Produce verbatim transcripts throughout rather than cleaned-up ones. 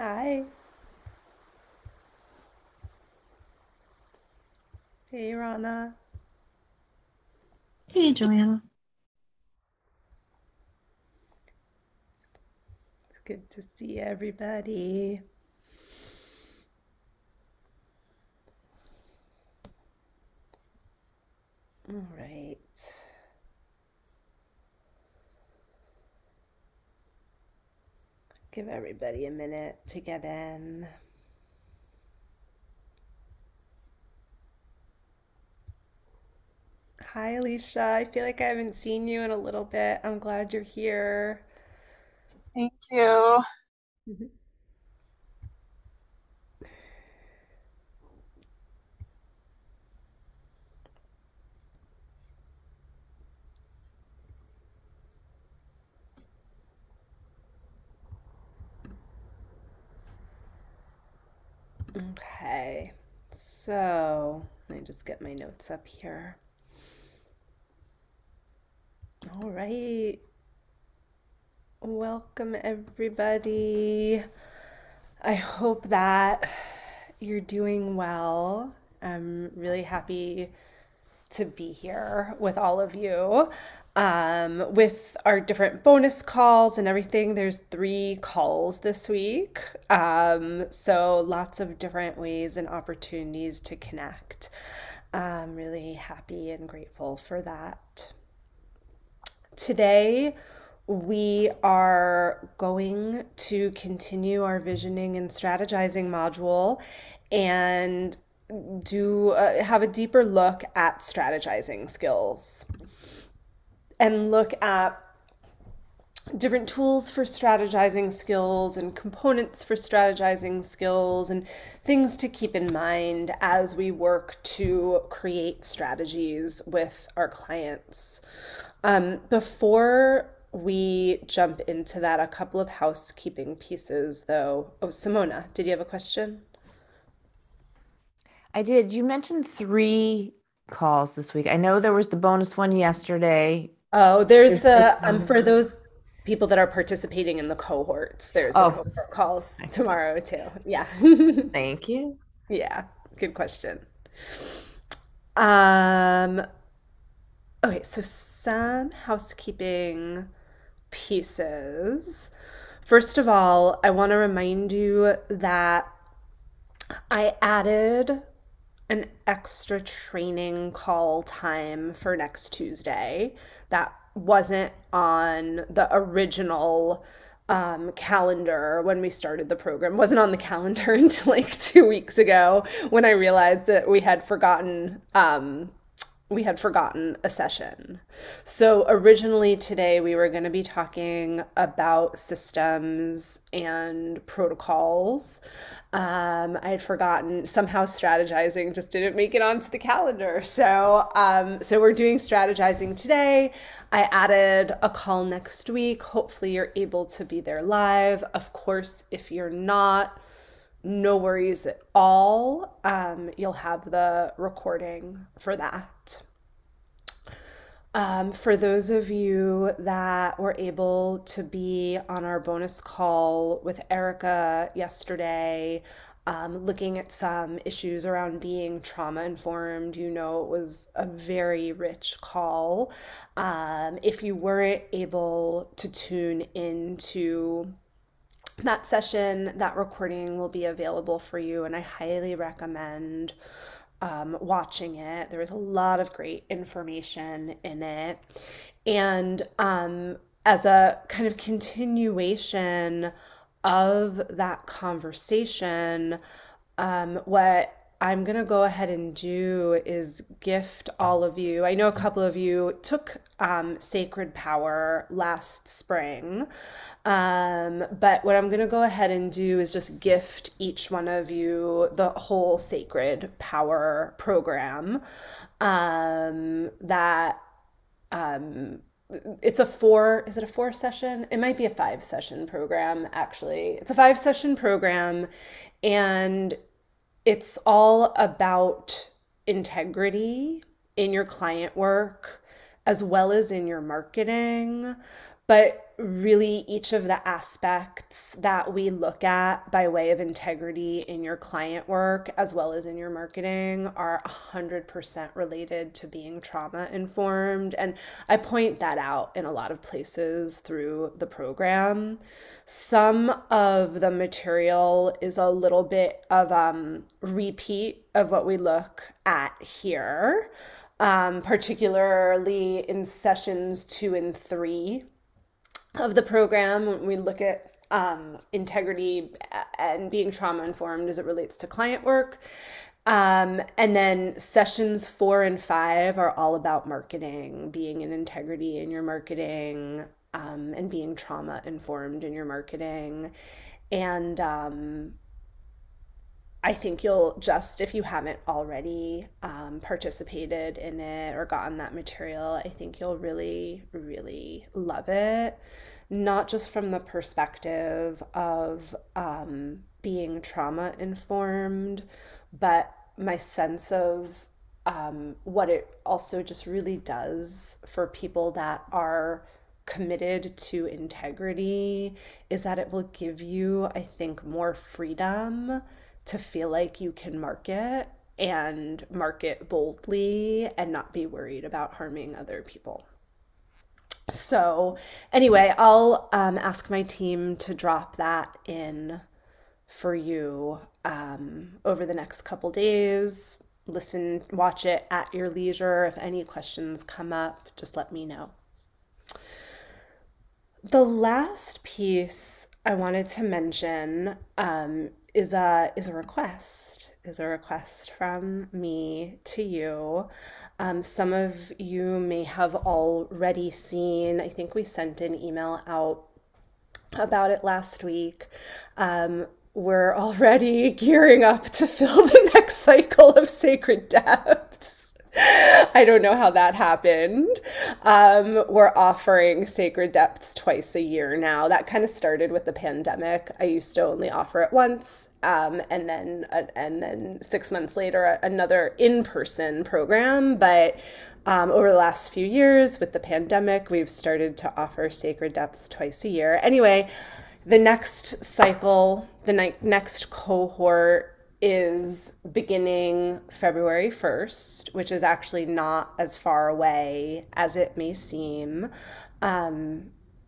Hi. Hey, Rana. Hey, Joanna. It's good to see everybody. All right. Give everybody a minute to get in. Hi, Alicia. I feel like I haven't seen you in a little bit. I'm glad you're here. Thank you. Mhm. Okay. So, let me just get my notes up here. All right. Welcome, everybody. I hope that you're doing well. I'm really happy to be here with all of you. Um, with our different bonus calls and everything, there's three calls this week. Um, so lots of different ways and opportunities to connect. I'm really happy and grateful for that. Today, we are going to continue our visioning and strategizing module and do uh, have a deeper look at strategizing skills and look at different tools for strategizing skills and components for strategizing skills and things to keep in mind as we work to create strategies with our clients. Um, before we jump into that, a couple of housekeeping pieces though. Oh, Simona, did you have a question? I did. You mentioned three calls this week. I know there was the bonus one yesterday. Oh, there's There's this the um one. for those people that are participating in the cohorts, there's the Oh, cohort calls tomorrow too. Yeah. thank you. Yeah, good question. Um, okay, so some housekeeping pieces. First of all, I want to remind you that I added an extra training call time for next Tuesday that wasn't on the original um, calendar when we started the program. Wasn't on the calendar until like two weeks ago when I realized that we had forgotten um, we had forgotten a session. So originally today we were going to be talking about systems and protocols. Um, I had forgotten somehow strategizing just didn't make it onto the calendar. So um, so we're doing strategizing today. I added a call next week. Hopefully you're able to be there live. Of course, if you're not, no worries at all. Um, you'll have the recording for that. Um, for those of you that were able to be on our bonus call with Erica yesterday, um, looking at some issues around being trauma informed, you know, it was a very rich call. Um, if you weren't able to tune into that session, that recording will be available for you, and I highly recommend um, watching it. There was a lot of great information in it. And um, as a kind of continuation of that conversation, um, what I'm going to go ahead and do is gift all of you. I know a couple of you took um, Sacred Power last spring, um, but what I'm going to go ahead and do is just gift each one of you the whole Sacred Power program um, that um, it's a four, is it a four session? It might be a five session program, actually. It's a five session program, and it's all about integrity in your client work as well as in your marketing. But really, each of the aspects that we look at by way of integrity in your client work as well as in your marketing are one hundred percent related to being trauma informed. And I point that out in a lot of places through the program. Some of the material is a little bit of um, repeat of what we look at here, um, particularly in sessions two and three of the program when we look at um, integrity and being trauma informed as it relates to client work. Um, and then sessions four and five are all about marketing, being in integrity in your marketing, um, and being trauma informed in your marketing. And um, I think you'll just, if you haven't already um, participated in it or gotten that material, I think you'll really, really love it. Not just from the perspective of um, being trauma informed, but my sense of um, what it also just really does for people that are committed to integrity is that it will give you, I think, more freedom to feel like you can market and market boldly and not be worried about harming other people. So anyway, I'll um, ask my team to drop that in for you um, over the next couple days. Listen, watch it at your leisure. If any questions come up, just let me know. The last piece I wanted to mention um, is a is a request. Is a request from me to you. Um, some of you may have already seen. I think we sent an email out about it last week. Um, we're already gearing up to fill the next cycle of Sacred Depths. I don't know how that happened. Um, we're offering Sacred Depths twice a year now. That kind of started with the pandemic. I used to only offer it once, um, and then uh, and then six months later, another in-person program. But um, over the last few years, with the pandemic, we've started to offer Sacred Depths twice a year. Anyway, the next cycle, the ni- next cohort is beginning February first, which is actually not as far away as it may seem. Um,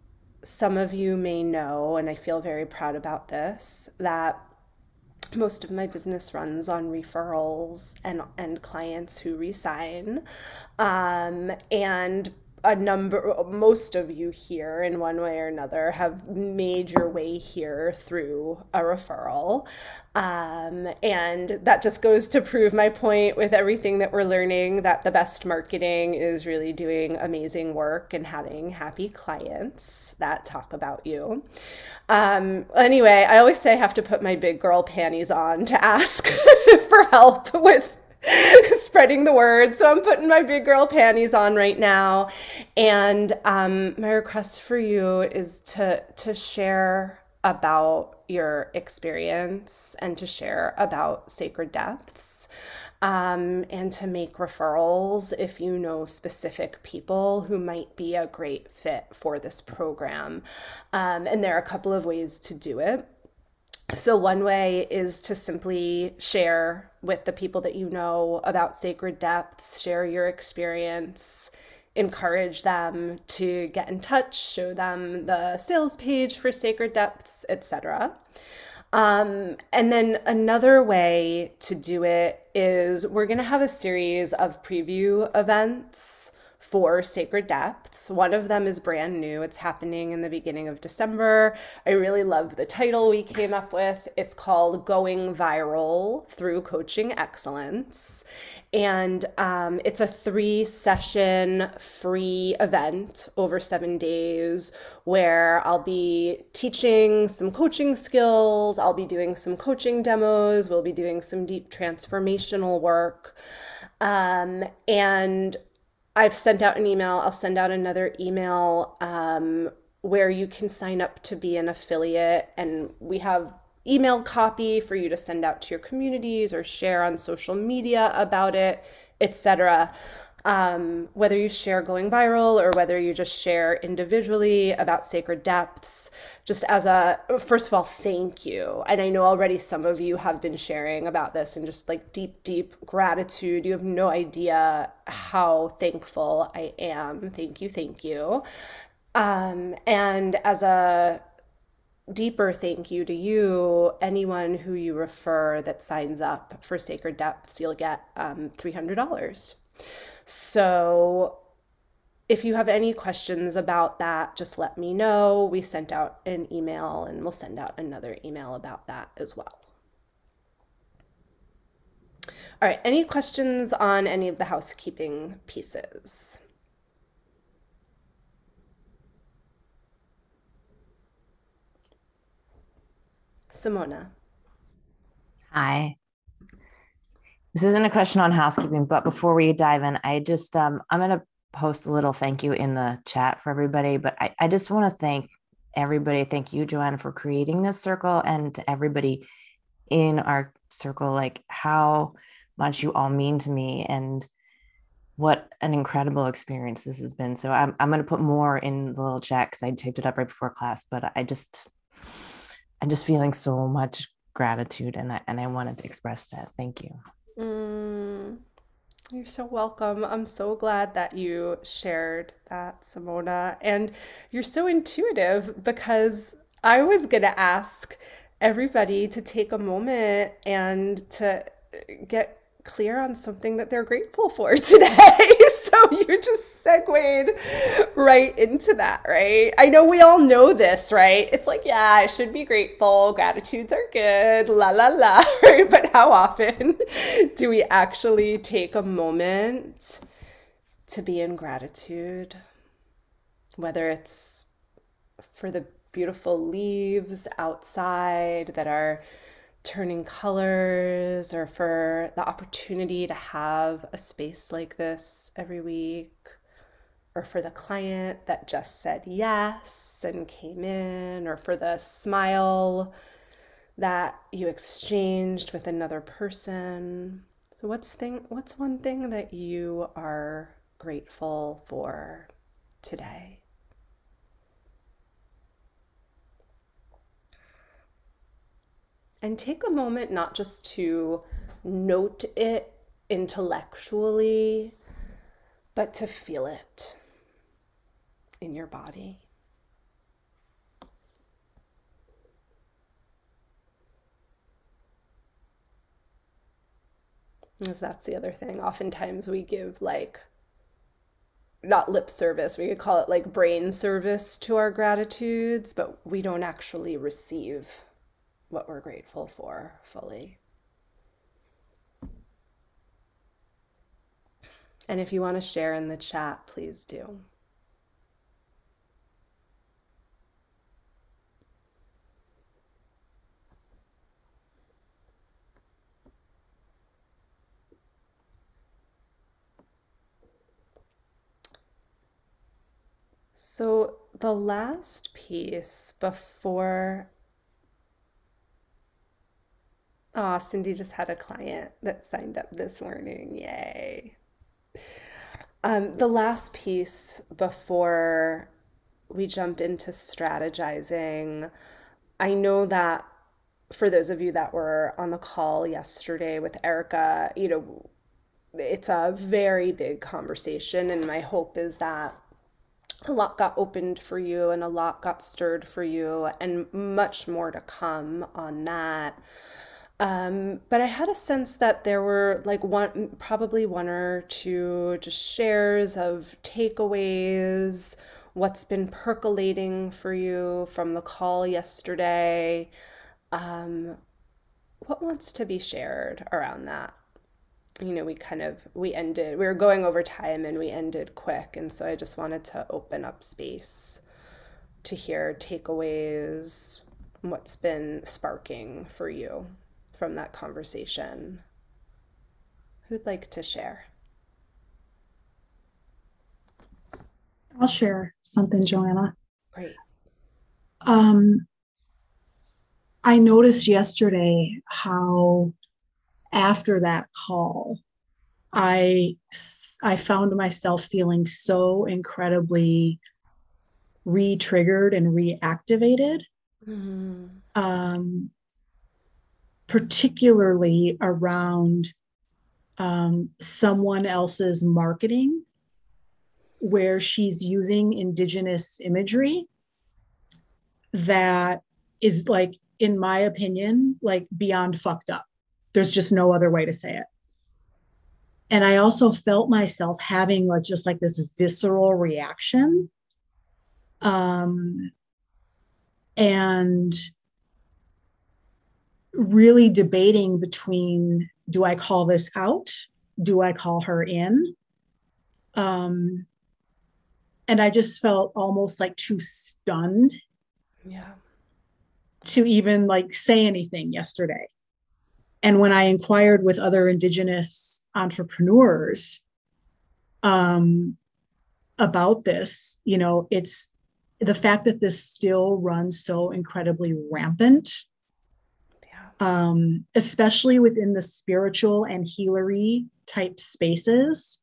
some of you may know, and I feel very proud about this, that most of my business runs on referrals and, and clients who resign. Um, and a number, most of you here in one way or another have made your way here through a referral. Um, and that just goes to prove my point with everything that we're learning, that the best marketing is really doing amazing work and having happy clients that talk about you. Um, anyway, I always say I have to put my big girl panties on to ask for help with spreading the word. So I'm putting my big girl panties on right now. And um, my request for you is to to share about your experience and to share about Sacred Depths, um, and to make referrals if you know specific people who might be a great fit for this program. Um, and there are a couple of ways to do it. So one way is to simply share with the people that you know about Sacred Depths, share your experience, encourage them to get in touch, show them the sales page for Sacred Depths, et cetera. Um, and then another way to do it is we're going to have a series of preview events for Sacred Depths. One of them is brand new. It's happening in the beginning of December. I really love the title we came up with. It's called Going Viral Through Coaching Excellence. And um, it's a three session free event over seven days where I'll be teaching some coaching skills. I'll be doing some coaching demos. We'll be doing some deep transformational work. Um, and I've sent out an email. I'll send out another email um, where you can sign up to be an affiliate. And we have email copy for you to send out to your communities or share on social media about it, et cetera. Um, whether you share going viral or whether you just share individually about Sacred Depths, just as a, first of all, thank you. And I know already some of you have been sharing about this and just like deep, deep gratitude. You have no idea how thankful I am. Thank you, thank you. Um, and as a deeper thank you to you, anyone who you refer that signs up for Sacred Depths, you'll get um, three hundred dollars. So if you have any questions about that, just let me know. We sent out an email and we'll send out another email about that as well. All right, any questions on any of the housekeeping pieces? Simona. Hi. This isn't a question on housekeeping, but before we dive in, I just um I'm gonna post a little thank you in the chat for everybody. But I, I just want to thank everybody. Thank you, Joanna, for creating this circle, and to everybody in our circle, like how much you all mean to me and what an incredible experience this has been. So I'm I'm gonna put more in the little chat because I typed it up right before class, but I just I'm just feeling so much gratitude, and I and I wanted to express that. Thank you. Mm, you're so welcome. I'm so glad that you shared that, Simona. And you're so intuitive because I was going to ask everybody to take a moment and to get clear on something that they're grateful for today. So you just segued right into that, right? I know we all know this, right? It's like, yeah, I should be grateful. Gratitudes are good, la la la, right? But how often do we actually take a moment to be in gratitude? Whether it's for the beautiful leaves outside that are turning colors, or for the opportunity to have a space like this every week, or for the client that just said yes and came in, or for the smile that you exchanged with another person. So what's thing what's one thing that you are grateful for today? And take a moment not just to note it intellectually, but to feel it in your body. Because that's the other thing. Oftentimes we give like, not lip service, we could call it like brain service to our gratitudes, but we don't actually receive what we're grateful for fully. And if you want to share in the chat, please do. So the last piece before, oh, Cindy just had a client that signed up this morning. Yay. Um, the last piece before we jump into strategizing, I know that for those of you that were on the call yesterday with Erica, you know, it's a very big conversation, and my hope is that a lot got opened for you and a lot got stirred for you, and much more to come on that. Um, but I had a sense that there were like one, probably one or two just shares of takeaways, what's been percolating for you from the call yesterday. Um, what wants to be shared around that? You know, we kind of, we ended, we were going over time and we ended quick. And so I just wanted to open up space to hear takeaways, what's been sparking for you from that conversation. Who'd like to share? I'll share something, Joanna. Great. Um, I noticed yesterday how after that call, I I found myself feeling so incredibly re-triggered and reactivated, Mm, um, particularly around um, someone else's marketing where she's using indigenous imagery that is, like, in my opinion, like beyond fucked up. There's just no other way to say it. And I also felt myself having like just like this visceral reaction. Um, and really debating between, do I call this out? Do I call her in? Um, and I just felt almost like too stunned yeah. to even like say anything yesterday. And when I inquired with other Indigenous entrepreneurs um, about this, you know, it's the fact that this still runs so incredibly rampant, Yeah. um, especially within the spiritual and healery type spaces,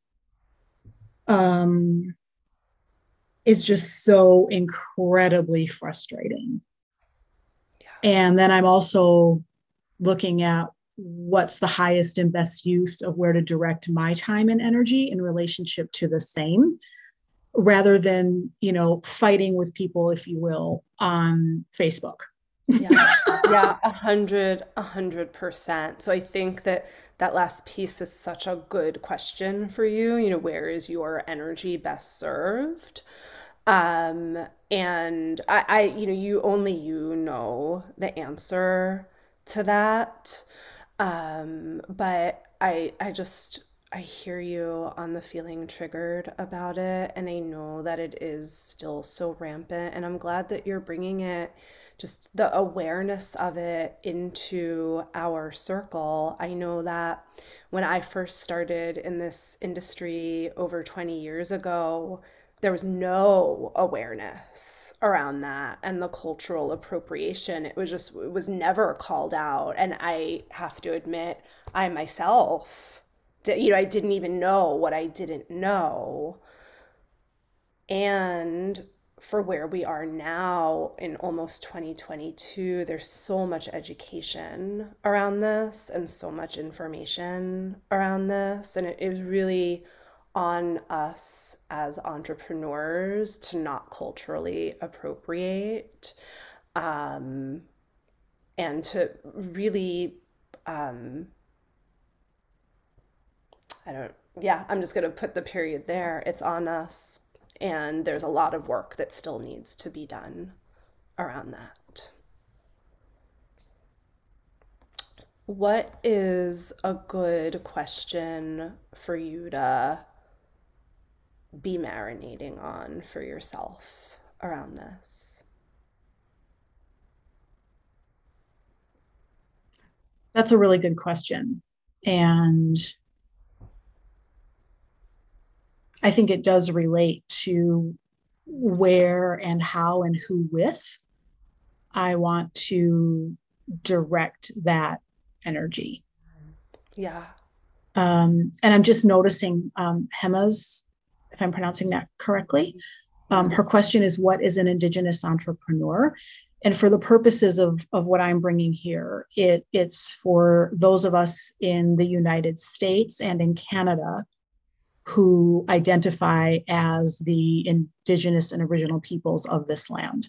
um, is just so incredibly frustrating. Yeah. And then I'm also looking at what's the highest and best use of where to direct my time and energy in relationship to the same, rather than, you know, fighting with people, if you will, on Facebook. Yeah. Yeah, a hundred, a hundred percent. So I think that that last piece is such a good question for you. You know, where is your energy best served? Um, and I, I, you know, you only you know the answer to that. Um, but I, I just, I hear you on the feeling triggered about it, and I know that it is still so rampant, and I'm glad that you're bringing it, just the awareness of it into our circle. I know that when I first started in this industry over twenty years ago, there was no awareness around that and the cultural appropriation. It was just, it was never called out. And I have to admit, I myself, you know, I didn't even know what I didn't know. And for where we are now in almost twenty twenty-two, there's so much education around this and so much information around this. And it is really on us as entrepreneurs to not culturally appropriate, um, and to really, um, I don't, yeah, I'm just going to put the period there. It's on us. And there's a lot of work that still needs to be done around that. What is a good question for you to be marinating on for yourself around this? That's a really good question. And I think it does relate to where and how and who with I want to direct that energy. Yeah. Um, and I'm just noticing um, Hema's, if I'm pronouncing that correctly, um, her question is, what is an Indigenous entrepreneur? And for the purposes of, of what I'm bringing here, it, it's for those of us in the United States and in Canada who identify as the Indigenous and original peoples of this land.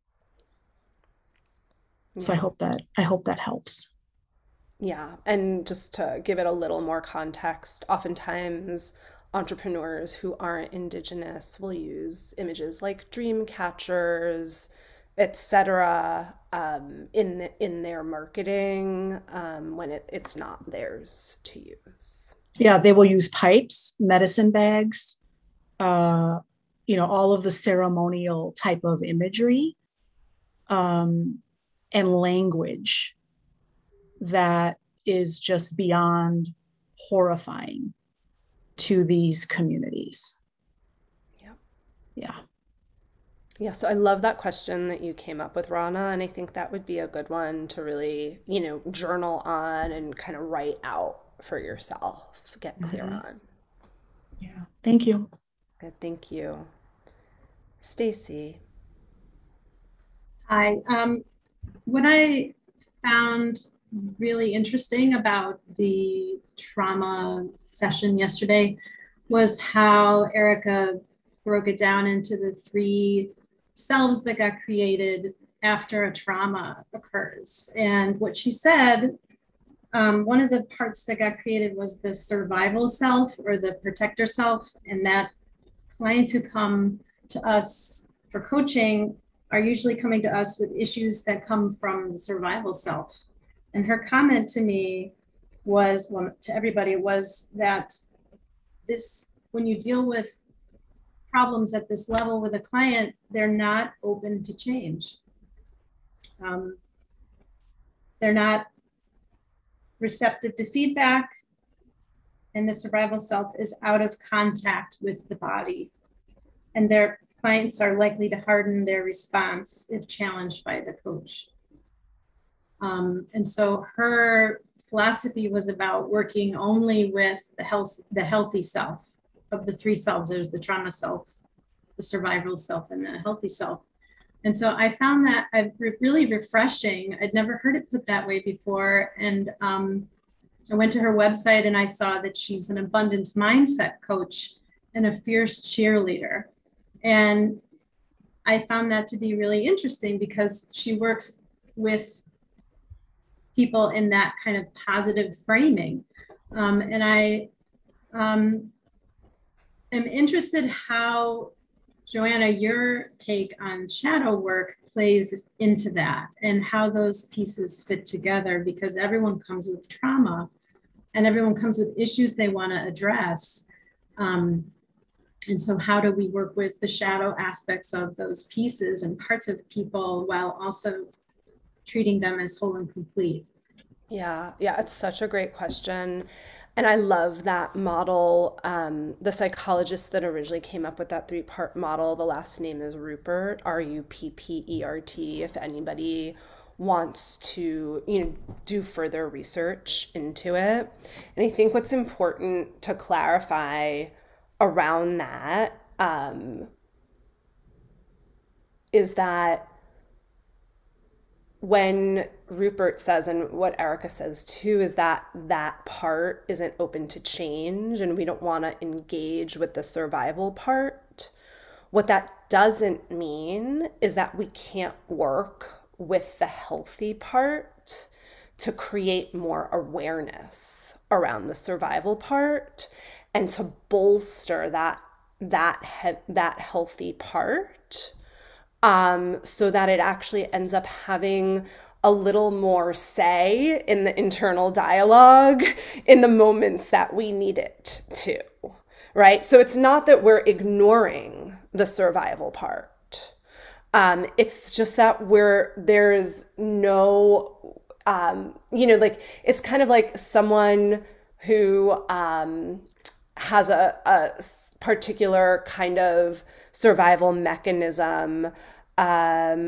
So I Yeah. hope that I hope that helps. Yeah. And just to give it a little more context, oftentimes entrepreneurs who aren't indigenous will use images like dream catchers, et cetera, um, in the, in their marketing, um, when it, it's not theirs to use. Yeah, they will use pipes, medicine bags, uh, you know, all of the ceremonial type of imagery, um, and language that is just beyond horrifying to these communities. Yeah. Yeah. Yeah, so I love that question that you came up with, Rana, and I think that would be a good one to really, you know, journal on and kind of write out for yourself, get clear Mhm. on. Yeah. Thank you. Good, thank you. Stacy. Hi. Um, what I found really interesting about the trauma session yesterday was how Erica broke it down into the three selves that got created after a trauma occurs. And what she said, um, one of the parts that got created was the survival self or the protector self, and that clients who come to us for coaching are usually coming to us with issues that come from the survival self. And her comment to me was, well, to everybody, was that this, when you deal with problems at this level with a client, they're not open to change. Um, they're not receptive to feedback, and the survival self is out of contact with the body. And their clients are likely to harden their response if challenged by the coach. Um, and so her philosophy was about working only with the health, the healthy self. Of the three selves, there's the trauma self, the survival self, and the healthy self. And so I found that really refreshing. I'd never heard it put that way before. And um, I went to her website and I saw that she's an abundance mindset coach and a fierce cheerleader. And I found that to be really interesting because she works with people in that kind of positive framing. Um, and I um, am interested how, Joanna, your take on shadow work plays into that and how those pieces fit together, because everyone comes with trauma and everyone comes with issues they want to address. Um, and so how do we work with the shadow aspects of those pieces and parts of people while also treating them as whole and complete? Yeah, yeah, it's such a great question. And I love that model. Um, the psychologist that originally came up with that three part model, the last name is Rupert, R U P P E R T. If anybody wants to, you know, do further research into it. And I think what's important to clarify around that um, is that when Rupert says, and what Erica says too, is that that part isn't open to change and we don't want to engage with the survival part. What that doesn't mean is that we can't work with the healthy part to create more awareness around the survival part and to bolster that that he- that healthy part, um, so that it actually ends up having a little more say in the internal dialogue in the moments that we need it to, right? So it's not that we're ignoring the survival part. Um, it's just that we're, there's no, um, you know, like, it's kind of like someone who um, has a, a particular kind of survival mechanism. Um,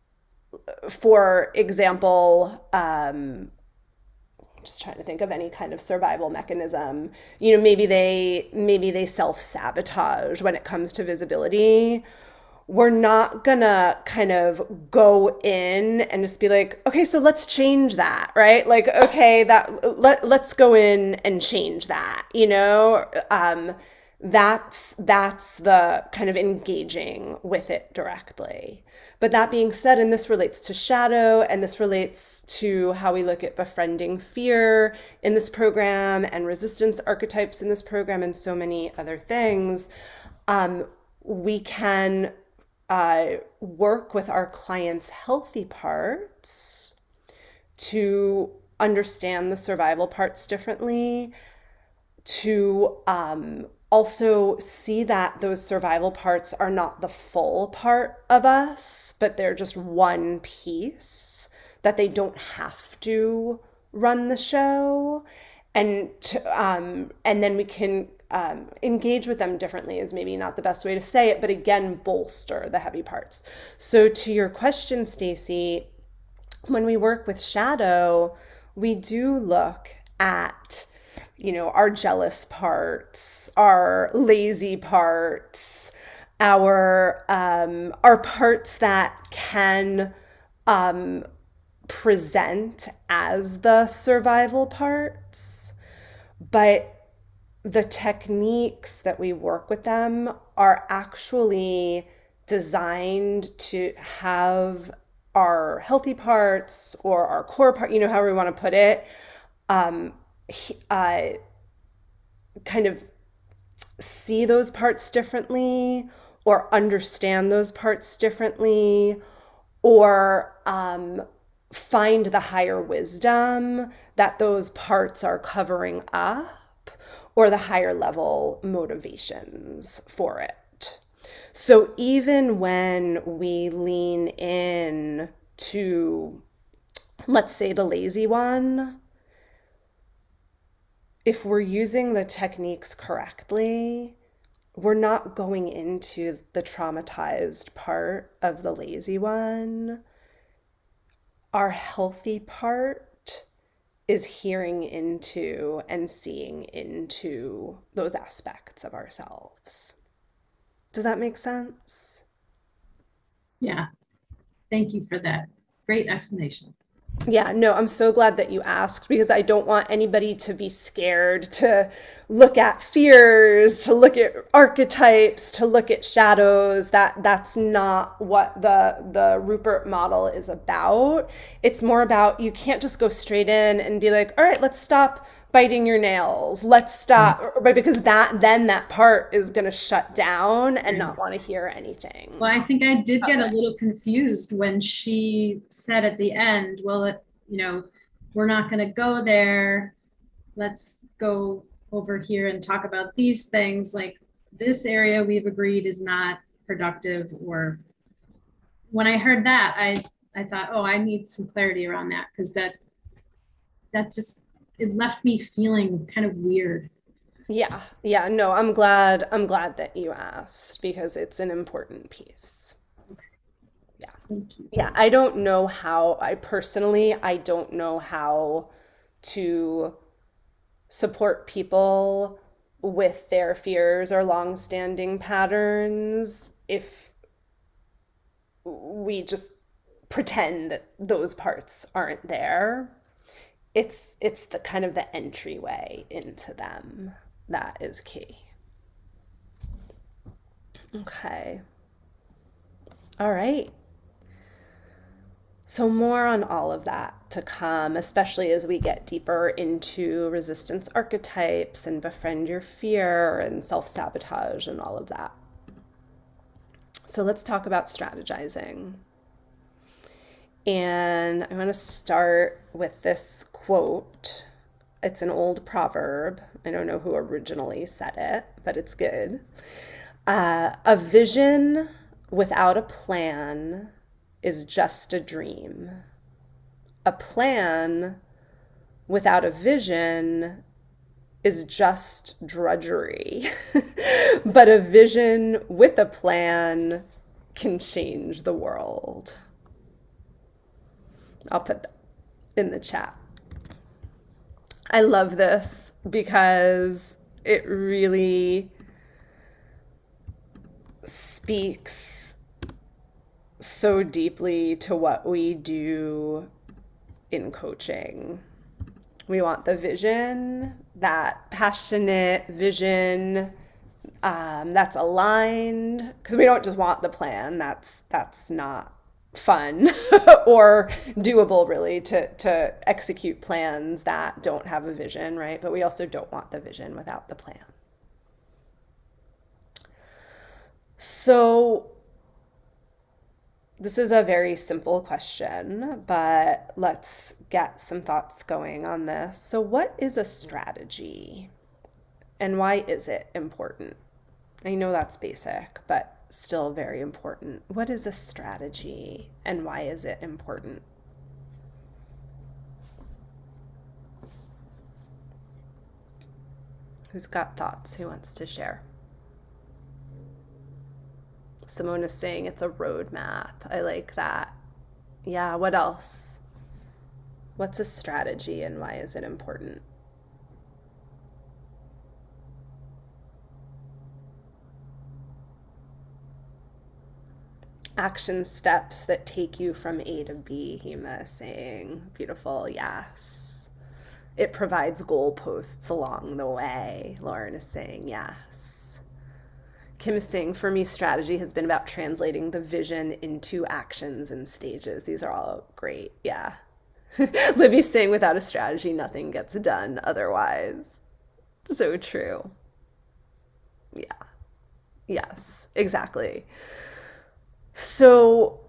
for example, um, just trying to think of any kind of survival mechanism. You know, maybe they maybe they self-sabotage when it comes to visibility. We're not gonna kind of go in and just be like, okay, so let's change that, right? Like, okay, that let let's go in and change that, you know? Um, that's that's the kind of engaging with it directly. But that being said, and this relates to shadow, and this relates to how we look at befriending fear in this program and resistance archetypes in this program and so many other things, um, we can uh, work with our clients' healthy parts to understand the survival parts differently, to um, also see that those survival parts are not the full part of us, but they're just one piece, that they don't have to run the show. And to, um, and then we can um, engage with them differently is maybe not the best way to say it, but again, bolster the heavy parts. So to your question, Stacy, when we work with shadow, we do look at you know, our jealous parts, our lazy parts, our um, our parts that can um, present as the survival parts, but the techniques that we work with them are actually designed to have our healthy parts or our core part, you know, however we want to put it, um, uh, kind of see those parts differently or understand those parts differently or um, find the higher wisdom that those parts are covering up or the higher level motivations for it. So even when we lean in to, let's say, the lazy one, if we're using the techniques correctly, we're not going into the traumatized part of the lazy one. Our healthy part is hearing into and seeing into those aspects of ourselves. Does that make sense? Yeah. Thank you for that. Great explanation. Yeah, no, I'm so glad that you asked because I don't want anybody to be scared to look at fears, to look at archetypes, to look at shadows. That that's not what the the Rupert model is about. It's more about you can't just go straight in and be like, "All right, let's stop biting your nails. Let's stop," right? Because that then that part is going to shut down and not want to hear anything. Well, I think I did get a little confused when she said at the end, well, it, you know, we're not going to go there. Let's go over here and talk about these things. Like this area we've agreed is not productive. Or when I heard that, I, I thought, oh, I need some clarity around that because that, that just, it left me feeling kind of weird. Yeah, yeah, no, I'm glad I'm glad that you asked because it's an important piece. Yeah. Thank you. Yeah, I don't know how, I personally, I don't know how to support people with their fears or long-standing patterns if we just pretend that those parts aren't there. It's it's the kind of the entryway into them that is key. Okay. All right. So more on all of that to come, especially as we get deeper into resistance archetypes and befriend your fear and self-sabotage and all of that. So let's talk about strategizing. And I'm going to start with this quote. It's an old proverb. I don't know who originally said it, but it's good. Uh, a vision without a plan is just a dream. A plan without a vision is just drudgery. But a vision with a plan can change the world. I'll put that in the chat. I love this because it really speaks so deeply to what we do in coaching. We want the vision, that passionate vision um, that's aligned, because we don't just want the plan. That's that's not fun or doable really to to execute plans that don't have a vision, right? But we also don't want the vision without the plan. So this is a very simple question, but let's get some thoughts going on this. So what is a strategy and why is it important? I know that's basic, but still very important. What is a strategy and why is it important? Who's got thoughts? Who wants to share? Simone is saying it's a roadmap. I like that. Yeah, what else? What's a strategy and why is it important? action steps that take you from A to B, Hema is saying. Beautiful, yes. It provides goalposts along the way, Lauren is saying, yes. Kim is saying, for me, strategy has been about translating the vision into actions and stages. These are all great, yeah. Libby's saying, without a strategy, nothing gets done otherwise. So true. Yeah. Yes, exactly. So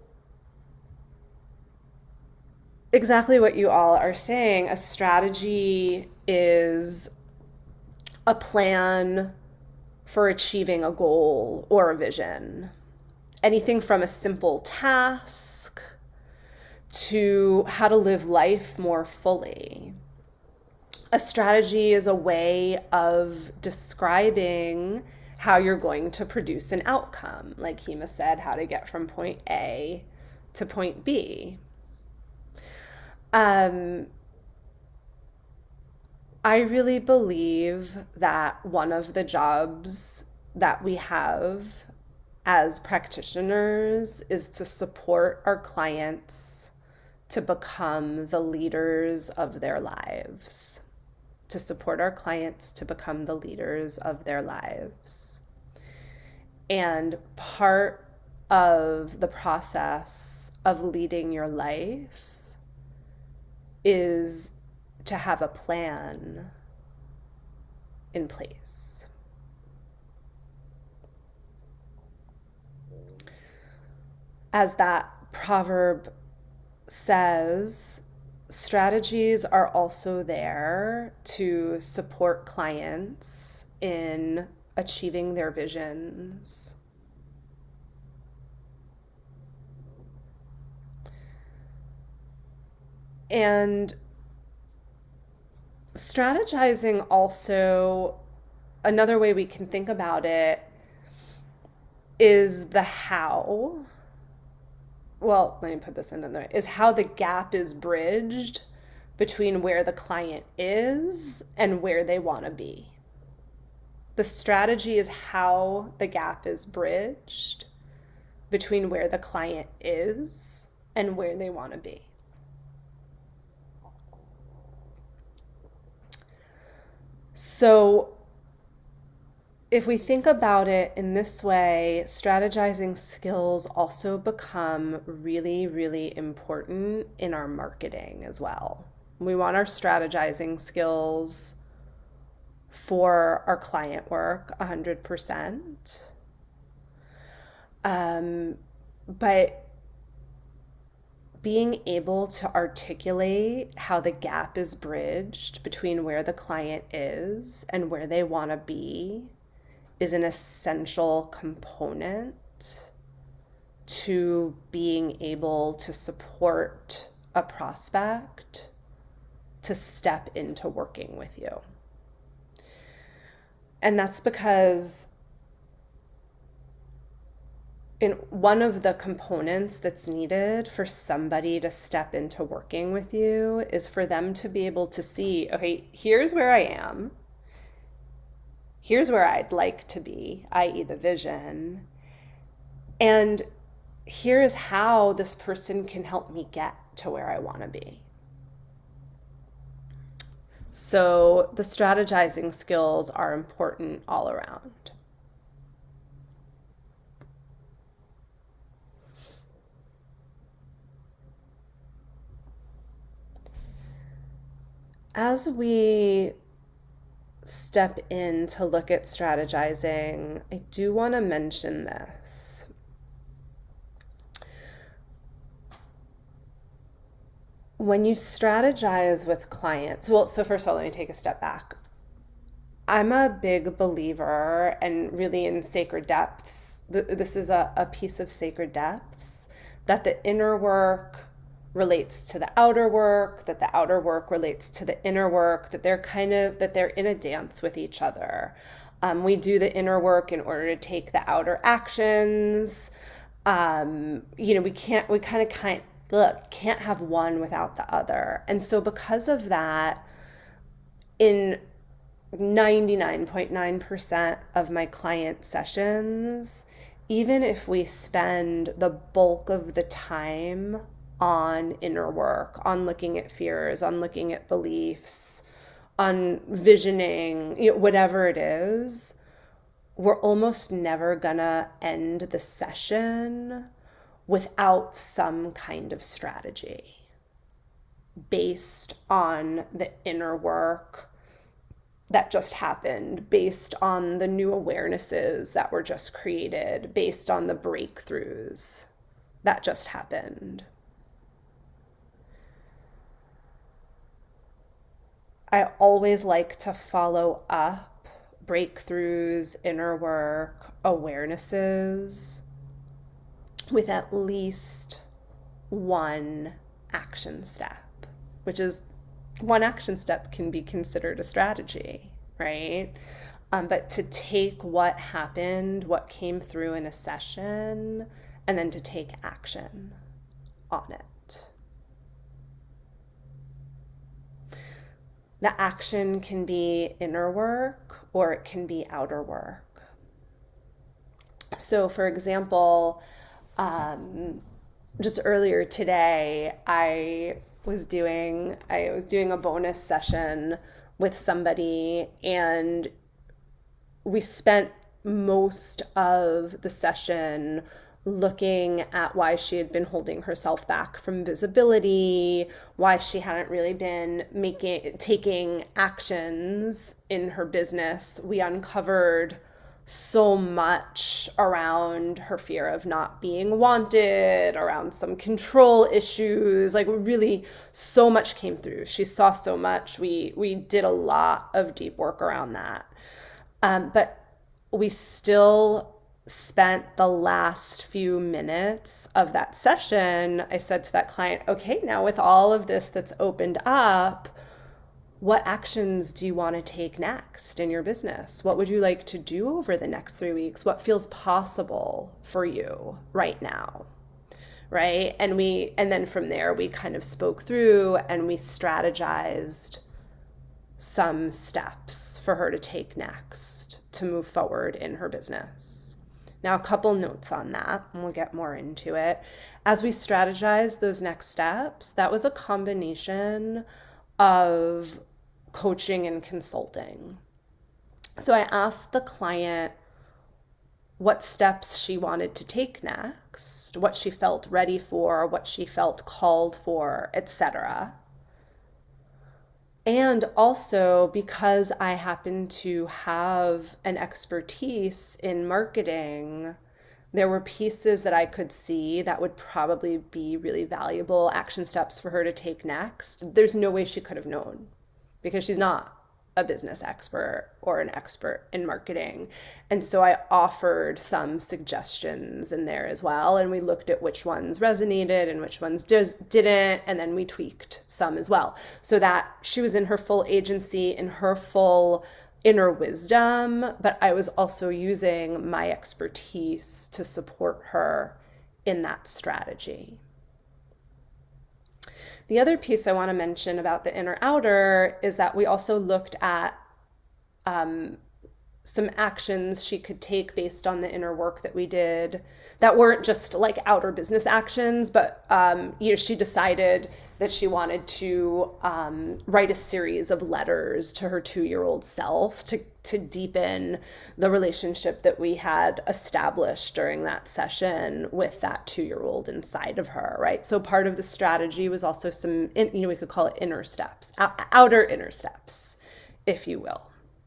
exactly what you all are saying, a strategy is a plan for achieving a goal or a vision. Anything from a simple task to how to live life more fully. A strategy is a way of describing how you're going to produce an outcome. Like Hema said, how to get from point A to point B. Um, I really believe that one of the jobs that we have as practitioners is to support our clients to become the leaders of their lives. To support our clients to become the leaders of their lives. And part of the process of leading your life is to have a plan in place. As that proverb says, strategies are also there to support clients in achieving their visions. And strategizing also, another way we can think about it is the how. Well, let me put this in there, is how the gap is bridged between where the client is and where they want to be. The strategy is how the gap is bridged between where the client is and where they want to be. So if we think about it in this way, strategizing skills also become really, really important in our marketing as well. We want our strategizing skills for our client work one hundred percent. Um, but being able to articulate how the gap is bridged between where the client is and where they want to be is an essential component to being able to support a prospect to step into working with you. And that's because in one of the components that's needed for somebody to step into working with you is for them to be able to see, okay, here's where I am. Here's where I'd like to be, that is the vision. And here's how this person can help me get to where I want to be. So the strategizing skills are important all around. As we step in to look at strategizing, I do want to mention this. When you strategize with clients, well, so first of all, let me take a step back. I'm a big believer and really in sacred depths. This is a, a piece of sacred depths, that the inner work relates to the outer work, that the outer work relates to the inner work, that they're kind of, that they're in a dance with each other. Um, we do the inner work in order to take the outer actions. Um, you know, we can't, we kind of kind look, can't have one without the other. And so because of that, in ninety-nine point nine percent of my client sessions, even if we spend the bulk of the time on inner work, on looking at fears, on looking at beliefs, on visioning, you know, whatever it is, we're almost never gonna end the session without some kind of strategy based on the inner work that just happened, based on the new awarenesses that were just created, based on the breakthroughs that just happened. I always like to follow up breakthroughs, inner work, awarenesses with at least one action step, which is one action step can be considered a strategy, right? Um, but to take what happened, what came through in a session, and then to take action on it. The action can be inner work or it can be outer work. So, for example, um, just earlier today, I was doing I was doing a bonus session with somebody, and we spent most of the session looking at why she had been holding herself back from visibility, why she hadn't really been making taking actions in her business. We uncovered so much around her fear of not being wanted, around some control issues. Like, really, so much came through. She saw so much. We we did a lot of deep work around that. Um, but we still spent the last few minutes of that session. I said to that client, okay, now with all of this that's opened up, what actions do you want to take next in your business? What would you like to do over the next three weeks? What feels possible for you right now? Right? And we, and then from there, we kind of spoke through and we strategized some steps for her to take next to move forward in her business. Now, a couple notes on that, and we'll get more into it. As we strategized those next steps, that was a combination of coaching and consulting. So I asked the client what steps she wanted to take next, what she felt ready for, what she felt called for, et cetera. And also, because I happen to have an expertise in marketing, there were pieces that I could see that would probably be really valuable action steps for her to take next. There's no way she could have known because she's not a business expert or an expert in marketing. And so I offered some suggestions in there as well. And we looked at which ones resonated and which ones just didn't. And then we tweaked some as well so that she was in her full agency, in her full inner wisdom, but I was also using my expertise to support her in that strategy. The other piece I want to mention about the inner outer is that we also looked at um, some actions she could take based on the inner work that we did that weren't just like outer business actions, but um, you know, she decided that she wanted to um, write a series of letters to her two-year-old self to to deepen the relationship that we had established during that session with that two-year-old inside of her, right? So part of the strategy was also some, you know, we could call it inner steps, outer inner steps, if you will.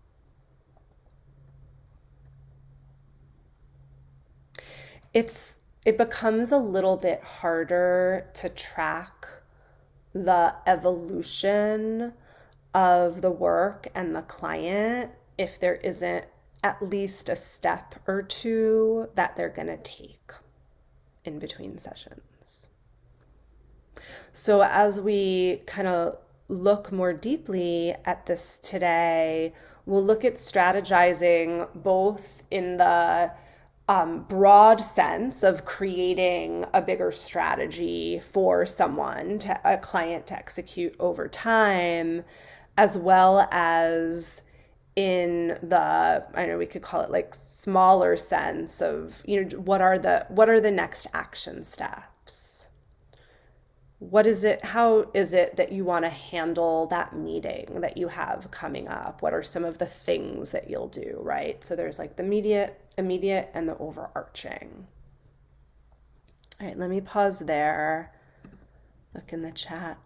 It's it becomes a little bit harder to track the evolution of the work and the client if there isn't at least a step or two that they're going to take in between sessions. So as we kind of look more deeply at this today, we'll look at strategizing both in the Um, broad sense of creating a bigger strategy for someone, to a client to execute over time, as well as in the, I know we could call it like smaller sense of, you know, what are the what are the next action steps? What is it, how is it that you want to handle that meeting that you have coming up? What are some of the things that you'll do, right? So there's like the immediate, immediate and the overarching. All right, let me pause there. Look in the chat.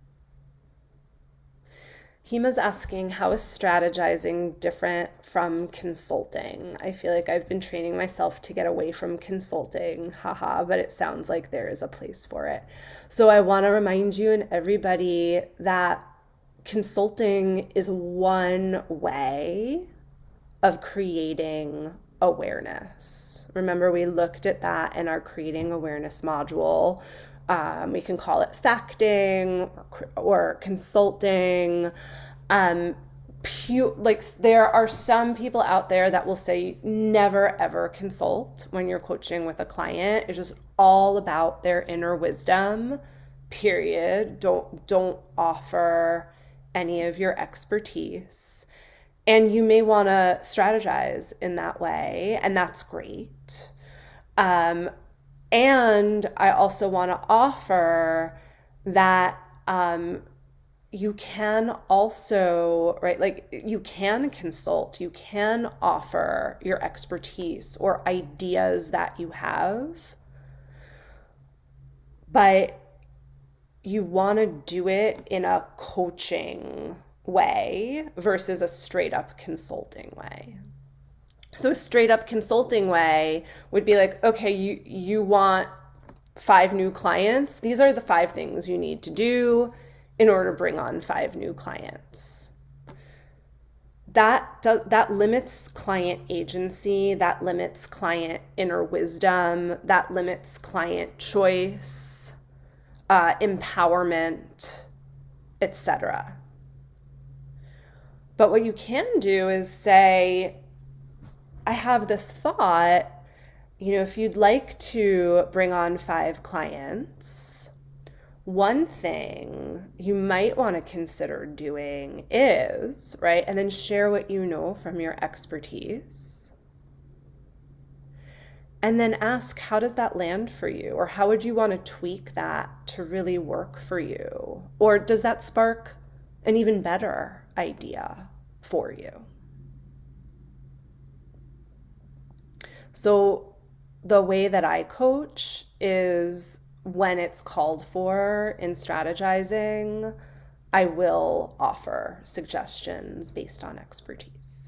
Hima's asking, how is strategizing different from consulting? I feel like I've been training myself to get away from consulting, haha, but it sounds like there is a place for it. So I want to remind you and everybody that consulting is one way of creating awareness. Remember, we looked at that in our creating awareness module. Um, we can call it facting or, or consulting. Um, pu- like there are some people out there that will say never ever consult when you're coaching with a client. It's just all about their inner wisdom. Period. Don't don't offer any of your expertise. And you may want to strategize in that way, and that's great. Um, And I also want to offer that um, you can also, right, like you can consult, you can offer your expertise or ideas that you have, but you want to do it in a coaching way versus a straight up consulting way. So a straight up consulting way would be like, okay, you, you want five new clients. These are the five things you need to do in order to bring on five new clients. That does, that limits client agency, that limits client inner wisdom, that limits client choice, uh, empowerment, et cetera. But what you can do is say, I have this thought, you know, if you'd like to bring on five clients, one thing you might want to consider doing is, right, and then share what you know from your expertise. And then ask, how does that land for you? Or how would you want to tweak that to really work for you? Or does that spark an even better idea for you? So the way that I coach is when it's called for in strategizing, I will offer suggestions based on expertise.